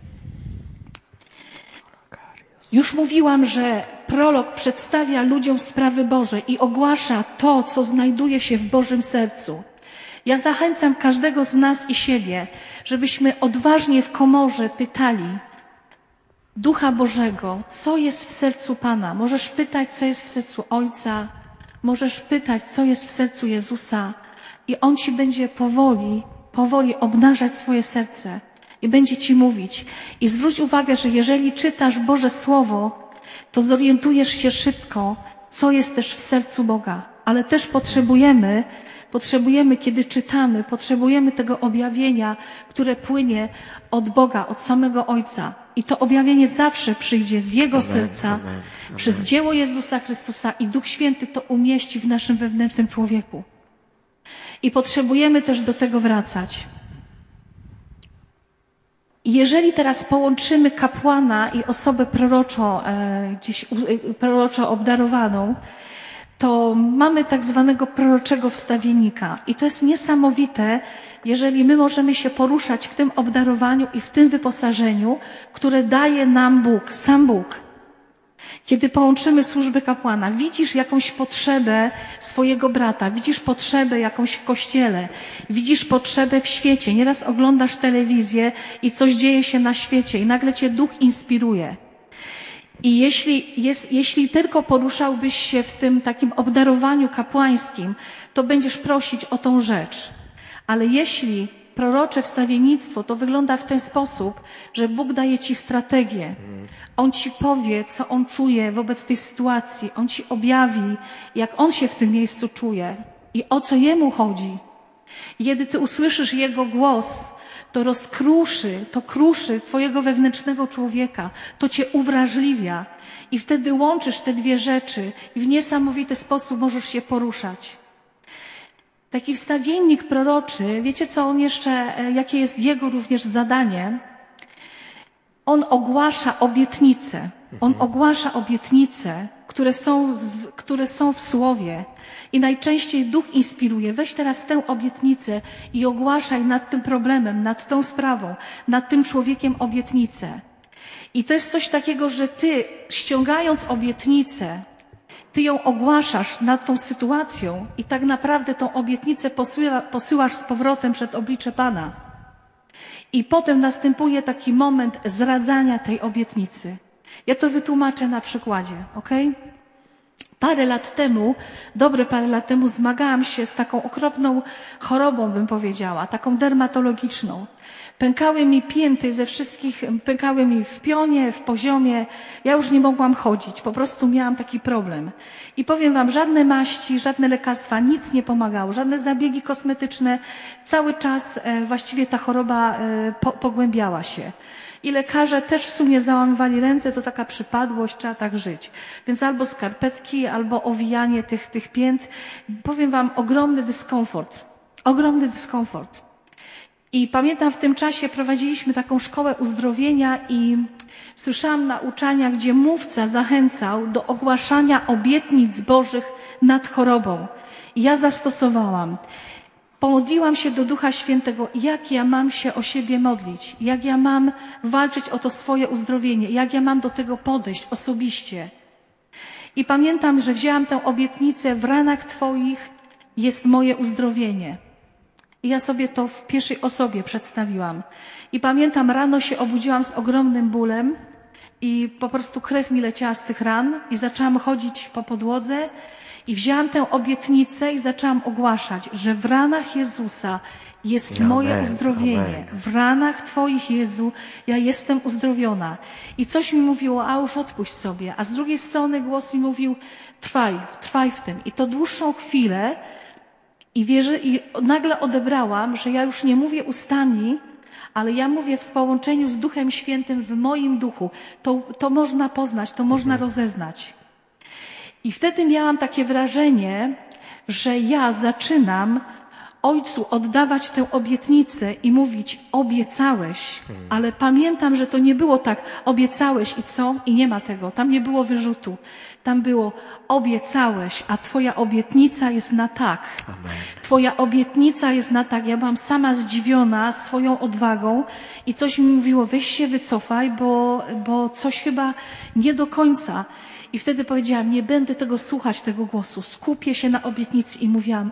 Już mówiłam, że prolog przedstawia ludziom sprawy Boże i ogłasza to, co znajduje się w Bożym sercu. Ja zachęcam każdego z nas i siebie, żebyśmy odważnie w komorze pytali Ducha Bożego, co jest w sercu Pana. Możesz pytać, co jest w sercu Ojca, możesz pytać, co jest w sercu Jezusa i On Ci będzie powoli obnażać swoje serce i będzie Ci mówić. I zwróć uwagę, że jeżeli czytasz Boże Słowo, to zorientujesz się szybko, co jest też w sercu Boga. Ale też potrzebujemy, kiedy czytamy, potrzebujemy tego objawienia, które płynie od Boga, od samego Ojca. I to objawienie zawsze przyjdzie z Jego serca, przez dzieło Jezusa Chrystusa i Duch Święty to umieści w naszym wewnętrznym człowieku. I potrzebujemy też do tego wracać. I jeżeli teraz połączymy kapłana i osobę proroczo obdarowaną, to mamy tak zwanego proroczego wstawiennika. I to jest niesamowite, jeżeli my możemy się poruszać w tym obdarowaniu i w tym wyposażeniu, które daje nam Bóg, sam Bóg. Kiedy połączymy służby kapłana, widzisz jakąś potrzebę swojego brata, widzisz potrzebę jakąś w kościele, widzisz potrzebę w świecie. Nieraz oglądasz telewizję i coś dzieje się na świecie i nagle cię Duch inspiruje. I jeśli tylko poruszałbyś się w tym takim obdarowaniu kapłańskim, to będziesz prosić o tą rzecz. Ale jeśli prorocze wstawiennictwo, to wygląda w ten sposób, że Bóg daje ci strategię. On ci powie, co on czuje wobec tej sytuacji. On ci objawi, jak on się w tym miejscu czuje i o co jemu chodzi. I kiedy ty usłyszysz jego głos, to kruszy twojego wewnętrznego człowieka, to cię uwrażliwia i wtedy łączysz te dwie rzeczy i w niesamowity sposób możesz się poruszać. Taki wstawiennik proroczy, wiecie co on jeszcze, jakie jest jego również zadanie? On ogłasza obietnice. On ogłasza obietnice, które są w Słowie. I najczęściej Duch inspiruje. Weź teraz tę obietnicę i ogłaszaj nad tym problemem, nad tą sprawą, nad tym człowiekiem obietnicę. I to jest coś takiego, że ty, ściągając obietnicę, ty ją ogłaszasz nad tą sytuacją i tak naprawdę tą obietnicę posyłasz z powrotem przed oblicze Pana. I potem następuje taki moment zradzania tej obietnicy. Ja to wytłumaczę na przykładzie, okej? Dobre parę lat temu zmagałam się z taką okropną chorobą, bym powiedziała, taką dermatologiczną. Pękały mi pięty ze wszystkich, pękały mi w pionie, w poziomie. Ja już nie mogłam chodzić, po prostu miałam taki problem. I powiem wam, żadne maści, żadne lekarstwa, nic nie pomagało, żadne zabiegi kosmetyczne. Cały czas właściwie ta choroba pogłębiała się. I lekarze też w sumie załamywali ręce, to taka przypadłość, trzeba tak żyć. Więc albo skarpetki, albo owijanie tych pięt. Powiem wam, ogromny dyskomfort. Ogromny dyskomfort. I pamiętam, w tym czasie prowadziliśmy taką szkołę uzdrowienia i słyszałam nauczania, gdzie mówca zachęcał do ogłaszania obietnic Bożych nad chorobą. I ja zastosowałam. Pomodliłam się do Ducha Świętego, jak ja mam się o siebie modlić, jak ja mam walczyć o to swoje uzdrowienie, jak ja mam do tego podejść osobiście. I pamiętam, że wzięłam tę obietnicę, w ranach Twoich jest moje uzdrowienie. I ja sobie to w pierwszej osobie przedstawiłam. I pamiętam, rano się obudziłam z ogromnym bólem i po prostu krew mi leciała z tych ran i zaczęłam chodzić po podłodze i wzięłam tę obietnicę i zaczęłam ogłaszać, że w ranach Jezusa jest moje uzdrowienie. W ranach Twoich, Jezu, ja jestem uzdrowiona. I coś mi mówiło, a już odpuść sobie. A z drugiej strony głos mi mówił, trwaj w tym. I to dłuższą chwilę i nagle odebrałam, że ja już nie mówię ustami, ale ja mówię w połączeniu z Duchem Świętym w moim duchu. To można poznać, to można rozeznać. I wtedy miałam takie wrażenie, że ja zaczynam Ojcu oddawać tę obietnicę i mówić, obiecałeś, ale pamiętam, że to nie było tak, obiecałeś i co? I nie ma tego. Tam nie było wyrzutu. Tam było, obiecałeś, a Twoja obietnica jest na tak. Amen. Twoja obietnica jest na tak. Ja byłam sama zdziwiona swoją odwagą i coś mi mówiło, weź się wycofaj, bo coś chyba nie do końca. I wtedy powiedziałam, nie będę słuchać tego głosu. Skupię się na obietnicy i mówiłam,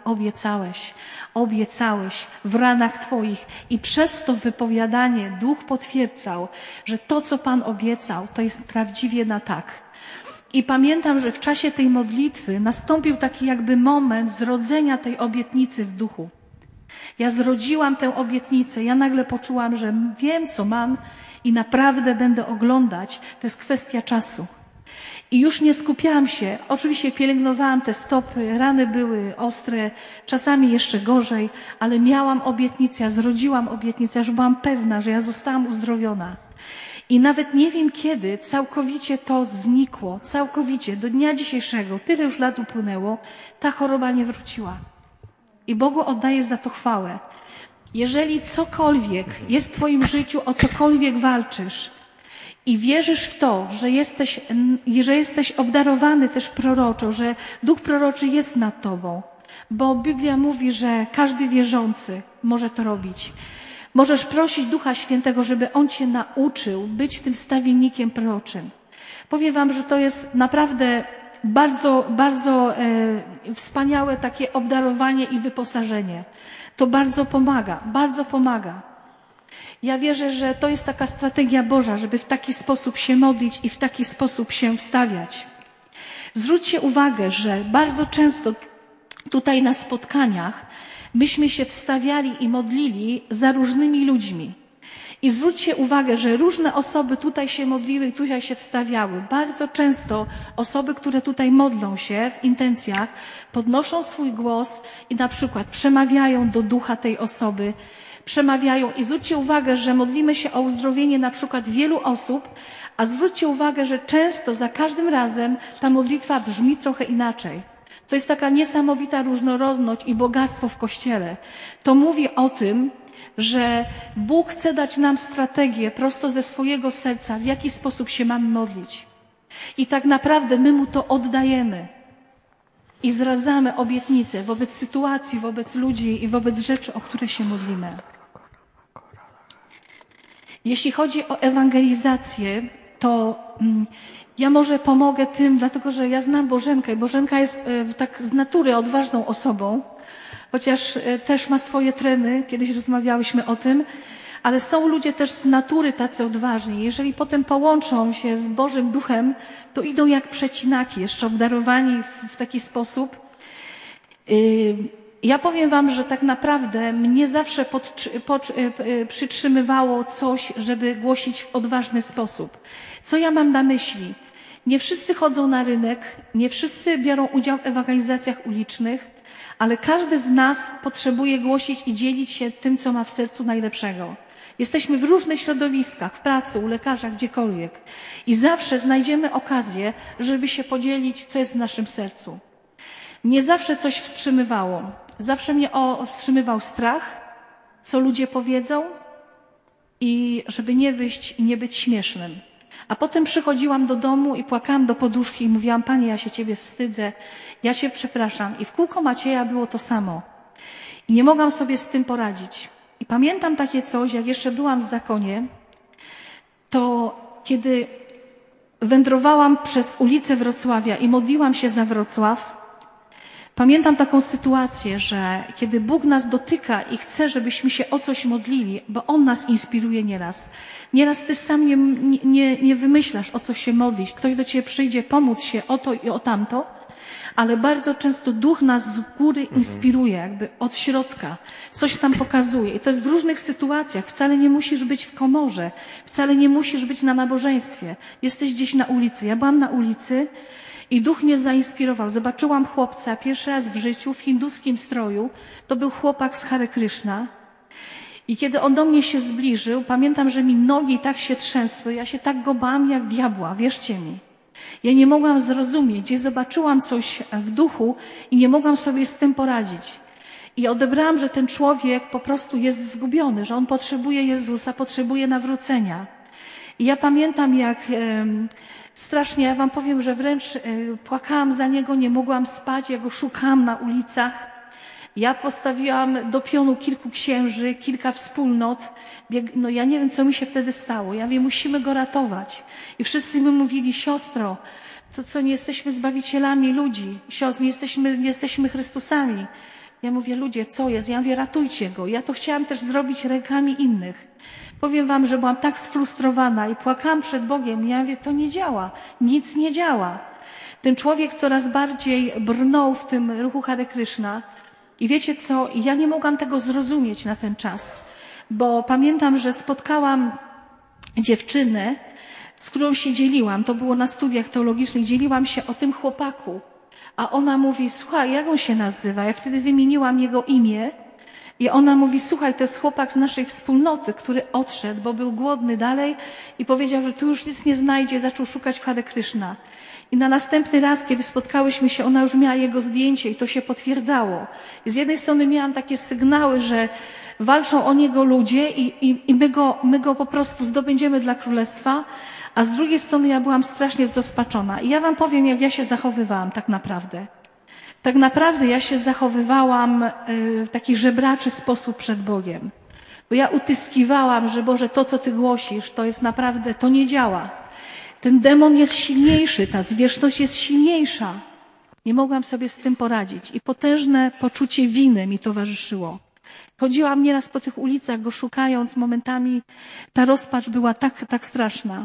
obiecałeś w ranach Twoich. I przez to wypowiadanie Duch potwierdzał, że to, co Pan obiecał, to jest prawdziwie na tak. I pamiętam, że w czasie tej modlitwy nastąpił taki jakby moment zrodzenia tej obietnicy w duchu. Ja zrodziłam tę obietnicę. Ja nagle poczułam, że wiem, co mam i naprawdę będę oglądać. To jest kwestia czasu. I już nie skupiałam się. Oczywiście pielęgnowałam te stopy, rany były ostre, czasami jeszcze gorzej, ale miałam obietnicę, ja zrodziłam obietnicę, ja już byłam pewna, że ja zostałam uzdrowiona. I nawet nie wiem kiedy całkowicie to znikło, całkowicie, do dnia dzisiejszego, tyle już lat upłynęło, ta choroba nie wróciła. I Bogu oddaję za to chwałę. Jeżeli cokolwiek jest w twoim życiu, o cokolwiek walczysz i wierzysz w to, że jesteś obdarowany też proroczo, że duch proroczy jest nad tobą, bo Biblia mówi, że każdy wierzący może to robić. Możesz prosić Ducha Świętego, żeby On cię nauczył być tym wstawiennikiem proroczym. Powiem wam, że to jest naprawdę bardzo, bardzo wspaniałe takie obdarowanie i wyposażenie. To bardzo pomaga, bardzo pomaga. Ja wierzę, że to jest taka strategia Boża, żeby w taki sposób się modlić i w taki sposób się wstawiać. Zwróćcie uwagę, że bardzo często tutaj na spotkaniach myśmy się wstawiali i modlili za różnymi ludźmi. I zwróćcie uwagę, że różne osoby tutaj się modliły i tutaj się wstawiały. Bardzo często osoby, które tutaj modlą się w intencjach, podnoszą swój głos i na przykład przemawiają do ducha tej osoby, przemawiają. I zwróćcie uwagę, że modlimy się o uzdrowienie na przykład wielu osób, a zwróćcie uwagę, że często za każdym razem ta modlitwa brzmi trochę inaczej. To jest taka niesamowita różnorodność i bogactwo w Kościele. To mówi o tym, że Bóg chce dać nam strategię prosto ze swojego serca, w jaki sposób się mamy modlić. I tak naprawdę my Mu to oddajemy. I zdradzamy obietnice wobec sytuacji, wobec ludzi i wobec rzeczy, o które się modlimy. Jeśli chodzi o ewangelizację, to ja może pomogę tym, dlatego że ja znam Bożenkę. Bożenka jest tak z natury odważną osobą, chociaż też ma swoje tremy, kiedyś rozmawiałyśmy o tym, ale są ludzie też z natury tacy odważni. Jeżeli potem połączą się z Bożym Duchem, to idą jak przecinaki, jeszcze obdarowani w taki sposób. Ja powiem wam, że tak naprawdę mnie zawsze przytrzymywało coś, żeby głosić w odważny sposób. Co ja mam na myśli? Nie wszyscy chodzą na rynek, nie wszyscy biorą udział w ewangelizacjach ulicznych, ale każdy z nas potrzebuje głosić i dzielić się tym, co ma w sercu najlepszego. Jesteśmy w różnych środowiskach, w pracy, u lekarza, gdziekolwiek. I zawsze znajdziemy okazję, żeby się podzielić, co jest w naszym sercu. Mnie zawsze coś wstrzymywało. Zawsze mnie wstrzymywał strach, co ludzie powiedzą i żeby nie wyjść i nie być śmiesznym. A potem przychodziłam do domu i płakałam do poduszki i mówiłam: Panie, ja się Ciebie wstydzę, ja Cię przepraszam. I w kółko Macieja było to samo. I nie mogłam sobie z tym poradzić. I pamiętam takie coś, jak jeszcze byłam w zakonie, to kiedy wędrowałam przez ulicę Wrocławia i modliłam się za Wrocław, pamiętam taką sytuację, że kiedy Bóg nas dotyka i chce, żebyśmy się o coś modlili, bo On nas inspiruje nieraz. Nieraz ty sam nie wymyślasz, o co się modlić. Ktoś do ciebie przyjdzie pomóc się o to i o tamto, ale bardzo często Duch nas z góry inspiruje, jakby od środka. Coś tam pokazuje. I to jest w różnych sytuacjach. Wcale nie musisz być w komorze. Wcale nie musisz być na nabożeństwie. Jesteś gdzieś na ulicy. Ja byłam na ulicy i Duch mnie zainspirował. Zobaczyłam chłopca pierwszy raz w życiu w hinduskim stroju. To był chłopak z Hare Krishna. I kiedy on do mnie się zbliżył, pamiętam, że mi nogi tak się trzęsły. Ja się tak go bałam jak diabła, wierzcie mi. Ja nie mogłam zrozumieć. Ja zobaczyłam coś w duchu i nie mogłam sobie z tym poradzić. I odebrałam, że ten człowiek po prostu jest zgubiony, że on potrzebuje Jezusa, potrzebuje nawrócenia. I ja pamiętam, jak strasznie, ja wam powiem, że wręcz płakałam za niego, nie mogłam spać, ja go szukałam na ulicach. Ja postawiłam do pionu kilku księży, kilka wspólnot. No ja nie wiem, co mi się wtedy stało. Ja wiem, musimy go ratować. I wszyscy mi mówili: siostro, to co, nie jesteśmy zbawicielami ludzi. Siostro, nie jesteśmy Chrystusami. Ja mówię: ludzie, co jest? Ja mówię: ratujcie go. Ja to chciałam też zrobić rękami innych. Powiem wam, że byłam tak sfrustrowana i płakałam przed Bogiem. Ja mówię: to nie działa. Nic nie działa. Ten człowiek coraz bardziej brnął w tym ruchu Hare Krishna. I wiecie co? Ja nie mogłam tego zrozumieć na ten czas. Bo pamiętam, że spotkałam dziewczynę, z którą się dzieliłam. To było na studiach teologicznych. Dzieliłam się o tym chłopaku. A ona mówi: słuchaj, jak on się nazywa? Ja wtedy wymieniłam jego imię. I ona mówi, słuchaj, to jest chłopak z naszej wspólnoty, który odszedł, bo był głodny dalej i powiedział, że tu już nic nie znajdzie, zaczął szukać w Hare Kryszna. I na następny raz, kiedy spotkałyśmy się, ona już miała jego zdjęcie i to się potwierdzało. I z jednej strony miałam takie sygnały, że walczą o niego ludzie i my go po prostu zdobędziemy dla królestwa, a z drugiej strony ja byłam strasznie zrozpaczona. I ja wam powiem, jak ja się zachowywałam tak naprawdę. Tak naprawdę ja się zachowywałam w taki żebraczy sposób przed Bogiem. Bo ja utyskiwałam, że Boże, to co Ty głosisz, to jest naprawdę, to nie działa. Ten demon jest silniejszy, ta zwierzchność jest silniejsza. Nie mogłam sobie z tym poradzić i potężne poczucie winy mi towarzyszyło. Chodziłam nieraz po tych ulicach, go szukając, momentami ta rozpacz była tak straszna.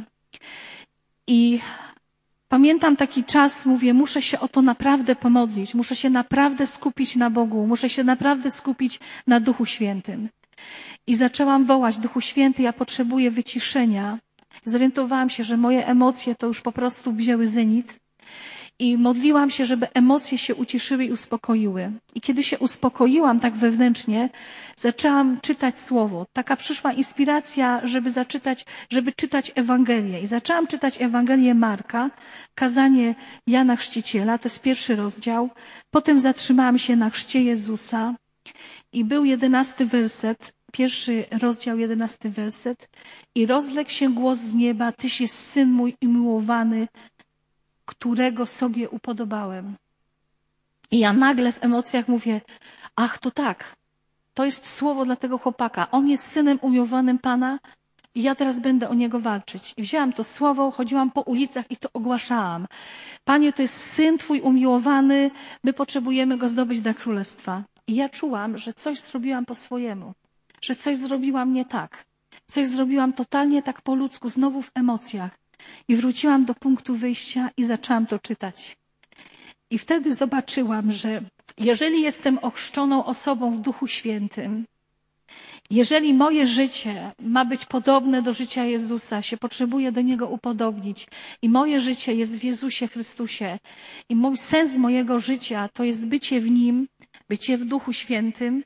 I pamiętam taki czas, mówię, muszę się o to naprawdę pomodlić, muszę się naprawdę skupić na Bogu, muszę się naprawdę skupić na Duchu Świętym. I zaczęłam wołać, Duchu Święty, ja potrzebuję wyciszenia. Zorientowałam się, że moje emocje to już po prostu wzięły zenit i modliłam się, żeby emocje się uciszyły i uspokoiły. I kiedy się uspokoiłam tak wewnętrznie, zaczęłam czytać Słowo. Taka przyszła inspiracja, żeby czytać Ewangelię. I zaczęłam czytać Ewangelię Marka, kazanie Jana Chrzciciela, to jest 1. rozdział. Potem zatrzymałam się na chrzcie Jezusa i był 11 werset. 1. rozdział, 11 werset. I rozległ się głos z nieba, Tyś jest Syn mój umiłowany, którego sobie upodobałem. I ja nagle w emocjach mówię, ach, to tak, to jest słowo dla tego chłopaka. On jest synem umiłowanym Pana i ja teraz będę o niego walczyć. I wzięłam to słowo, chodziłam po ulicach i to ogłaszałam. Panie, to jest Syn Twój umiłowany, my potrzebujemy go zdobyć dla Królestwa. I ja czułam, że coś zrobiłam po swojemu, że coś zrobiłam nie tak. Coś zrobiłam totalnie tak po ludzku, znowu w emocjach. I wróciłam do punktu wyjścia i zaczęłam to czytać. I wtedy zobaczyłam, że jeżeli jestem ochrzczoną osobą w Duchu Świętym, jeżeli moje życie ma być podobne do życia Jezusa, się potrzebuję do Niego upodobnić i moje życie jest w Jezusie Chrystusie i sens mojego życia to jest bycie w Nim, bycie w Duchu Świętym,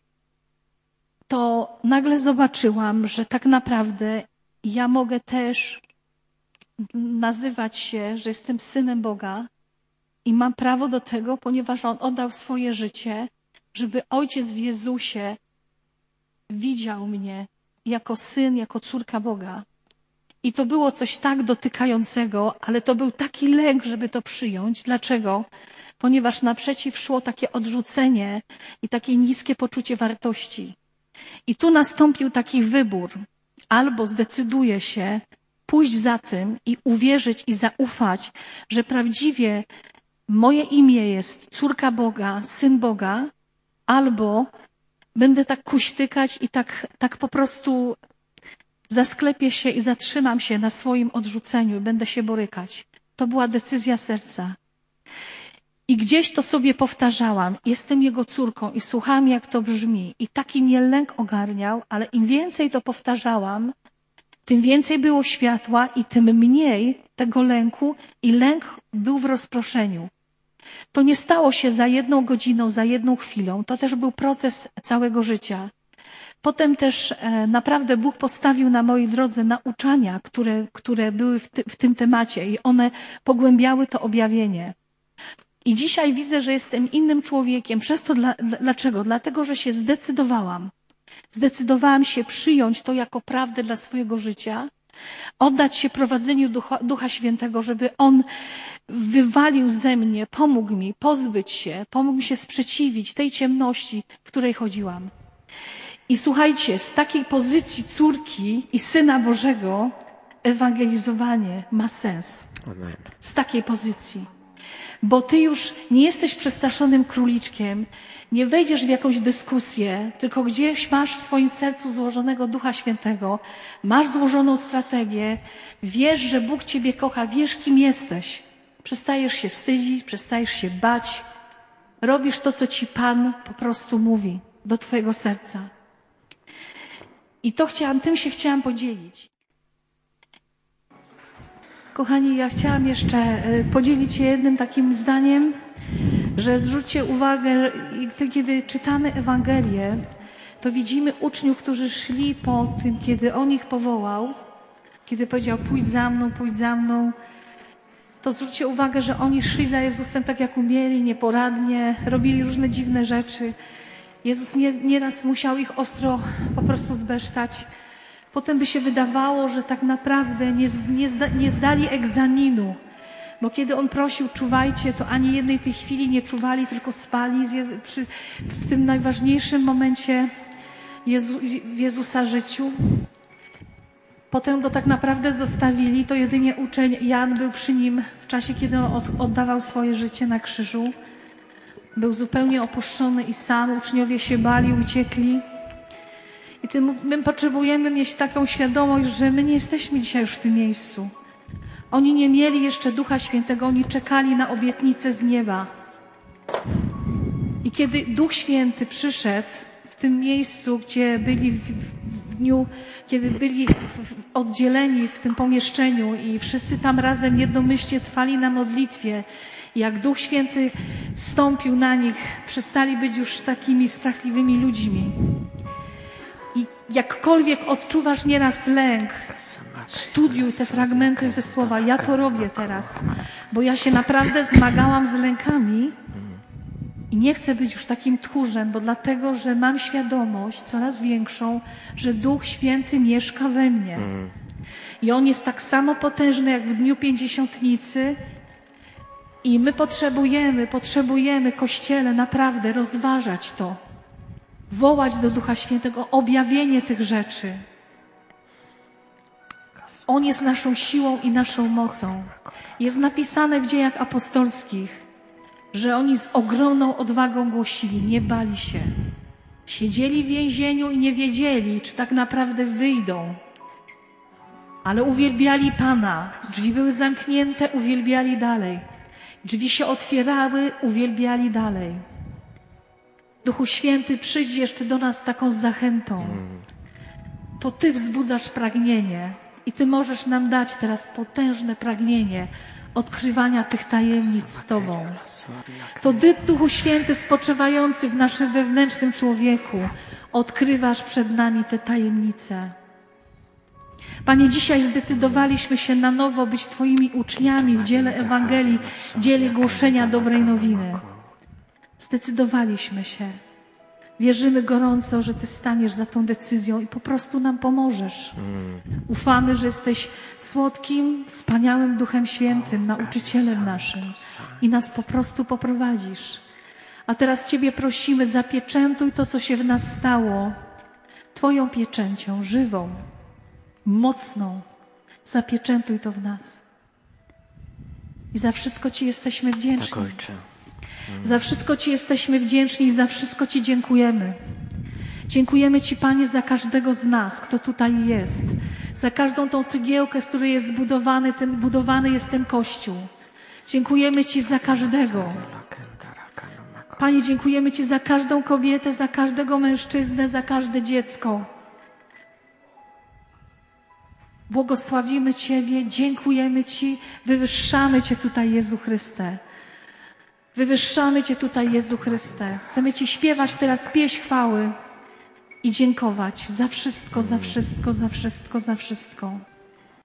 to nagle zobaczyłam, że tak naprawdę ja mogę też nazywać się, że jestem synem Boga i mam prawo do tego, ponieważ On oddał swoje życie, żeby Ojciec w Jezusie widział mnie jako syn, jako córka Boga. I to było coś tak dotykającego, ale to był taki lęk, żeby to przyjąć. Dlaczego? Ponieważ naprzeciw szło takie odrzucenie i takie niskie poczucie wartości. I tu nastąpił taki wybór. Albo zdecyduję się pójść za tym i uwierzyć i zaufać, że prawdziwie moje imię jest córka Boga, syn Boga, albo będę tak kuśtykać i tak po prostu zasklepię się i zatrzymam się na swoim odrzuceniu i będę się borykać. To była decyzja serca. I gdzieś to sobie powtarzałam. Jestem Jego córką i słuchałam, jak to brzmi. I taki mnie lęk ogarniał, ale im więcej to powtarzałam, tym więcej było światła i tym mniej tego lęku i lęk był w rozproszeniu. To nie stało się za 1 godziną, za 1 chwilą. To też był proces całego życia. Potem też naprawdę Bóg postawił na mojej drodze nauczania, które były w tym temacie i one pogłębiały to objawienie. I dzisiaj widzę, że jestem innym człowiekiem. Przez to dlaczego? Dlatego, że się zdecydowałam. Zdecydowałam się przyjąć to jako prawdę dla swojego życia, oddać się prowadzeniu Ducha Świętego, żeby On wywalił ze mnie, pomógł mi pozbyć się, pomógł mi się sprzeciwić tej ciemności, w której chodziłam. I słuchajcie, z takiej pozycji córki i Syna Bożego ewangelizowanie ma sens. Amen. Z takiej pozycji. Bo ty już nie jesteś przestraszonym króliczkiem, nie wejdziesz w jakąś dyskusję, tylko gdzieś masz w swoim sercu złożonego Ducha Świętego, masz złożoną strategię, wiesz, że Bóg ciebie kocha, wiesz, kim jesteś. Przestajesz się wstydzić, przestajesz się bać, robisz to, co ci Pan po prostu mówi do twojego serca. I tym się chciałam podzielić. Kochani, ja chciałam jeszcze podzielić się jednym takim zdaniem, że zwróćcie uwagę, kiedy czytamy Ewangelię, to widzimy uczniów, którzy szli po tym, kiedy On ich powołał, kiedy powiedział pójdź za mną, to zwróćcie uwagę, że oni szli za Jezusem tak jak umieli, nieporadnie, robili różne dziwne rzeczy. Jezus nieraz musiał ich ostro po prostu zbesztać. Potem by się wydawało, że tak naprawdę nie zdali egzaminu, bo kiedy On prosił czuwajcie, to ani jednej tej chwili nie czuwali, tylko spali w tym najważniejszym momencie w Jezusa życiu. Potem Go tak naprawdę zostawili, to jedynie uczeń Jan był przy Nim w czasie, kiedy On oddawał swoje życie na krzyżu. Był zupełnie opuszczony i sam, uczniowie się bali, uciekli. I my potrzebujemy mieć taką świadomość, że my nie jesteśmy dzisiaj już w tym miejscu. Oni nie mieli jeszcze Ducha Świętego, oni czekali na obietnicę z nieba. I kiedy Duch Święty przyszedł w tym miejscu, gdzie byli w dniu, kiedy byli oddzieleni w tym pomieszczeniu i wszyscy tam razem jednomyślnie trwali na modlitwie, jak Duch Święty stąpił na nich, przestali być już takimi strachliwymi ludźmi. I jakkolwiek odczuwasz nieraz lęk, studiuj te fragmenty ze Słowa. Ja to robię teraz, bo ja się naprawdę zmagałam z lękami i nie chcę być już takim tchórzem, bo dlatego, że mam świadomość coraz większą, że Duch Święty mieszka we mnie. I On jest tak samo potężny jak w dniu Pięćdziesiątnicy. I my potrzebujemy, Kościele, naprawdę rozważać to. Wołać do Ducha Świętego objawienie tych rzeczy. On jest naszą siłą i naszą mocą. Jest napisane w Dziejach Apostolskich, że oni z ogromną odwagą głosili, nie bali się. Siedzieli w więzieniu i nie wiedzieli, czy tak naprawdę wyjdą. Ale uwielbiali Pana. Drzwi były zamknięte, uwielbiali dalej. Drzwi się otwierały, uwielbiali dalej. Duchu Święty, przyjdź jeszcze do nas z taką zachętą. To Ty wzbudzasz pragnienie i Ty możesz nam dać teraz potężne pragnienie odkrywania tych tajemnic z Tobą. To Ty, Duchu Święty, spoczywający w naszym wewnętrznym człowieku, odkrywasz przed nami te tajemnice. Panie, dzisiaj zdecydowaliśmy się na nowo być Twoimi uczniami w dziele Ewangelii, w dziele głoszenia dobrej nowiny. Zdecydowaliśmy się. Wierzymy gorąco, że Ty staniesz za tą decyzją i po prostu nam pomożesz. Ufamy, że jesteś słodkim, wspaniałym Duchem Świętym, nauczycielem naszym i nas po prostu poprowadzisz. A teraz Ciebie prosimy, zapieczętuj to, co się w nas stało, Twoją pieczęcią, żywą, mocną. Zapieczętuj to w nas. I za wszystko Ci jesteśmy wdzięczni. Tak, Ojcze. Za wszystko Ci jesteśmy wdzięczni i za wszystko Ci dziękujemy. Dziękujemy Ci, Panie, za każdego z nas, kto tutaj jest. Za każdą tą cegiełkę, z której jest budowany jest ten Kościół. Dziękujemy Ci za każdego. Panie, dziękujemy Ci za każdą kobietę, za każdego mężczyznę, za każde dziecko. Błogosławimy Ciebie, dziękujemy Ci, wywyższamy Cię tutaj, Jezu Chryste. Wywyższamy Cię tutaj, Jezu Chryste. Chcemy Ci śpiewać teraz pieśń chwały i dziękować za wszystko, za wszystko, za wszystko, za wszystko.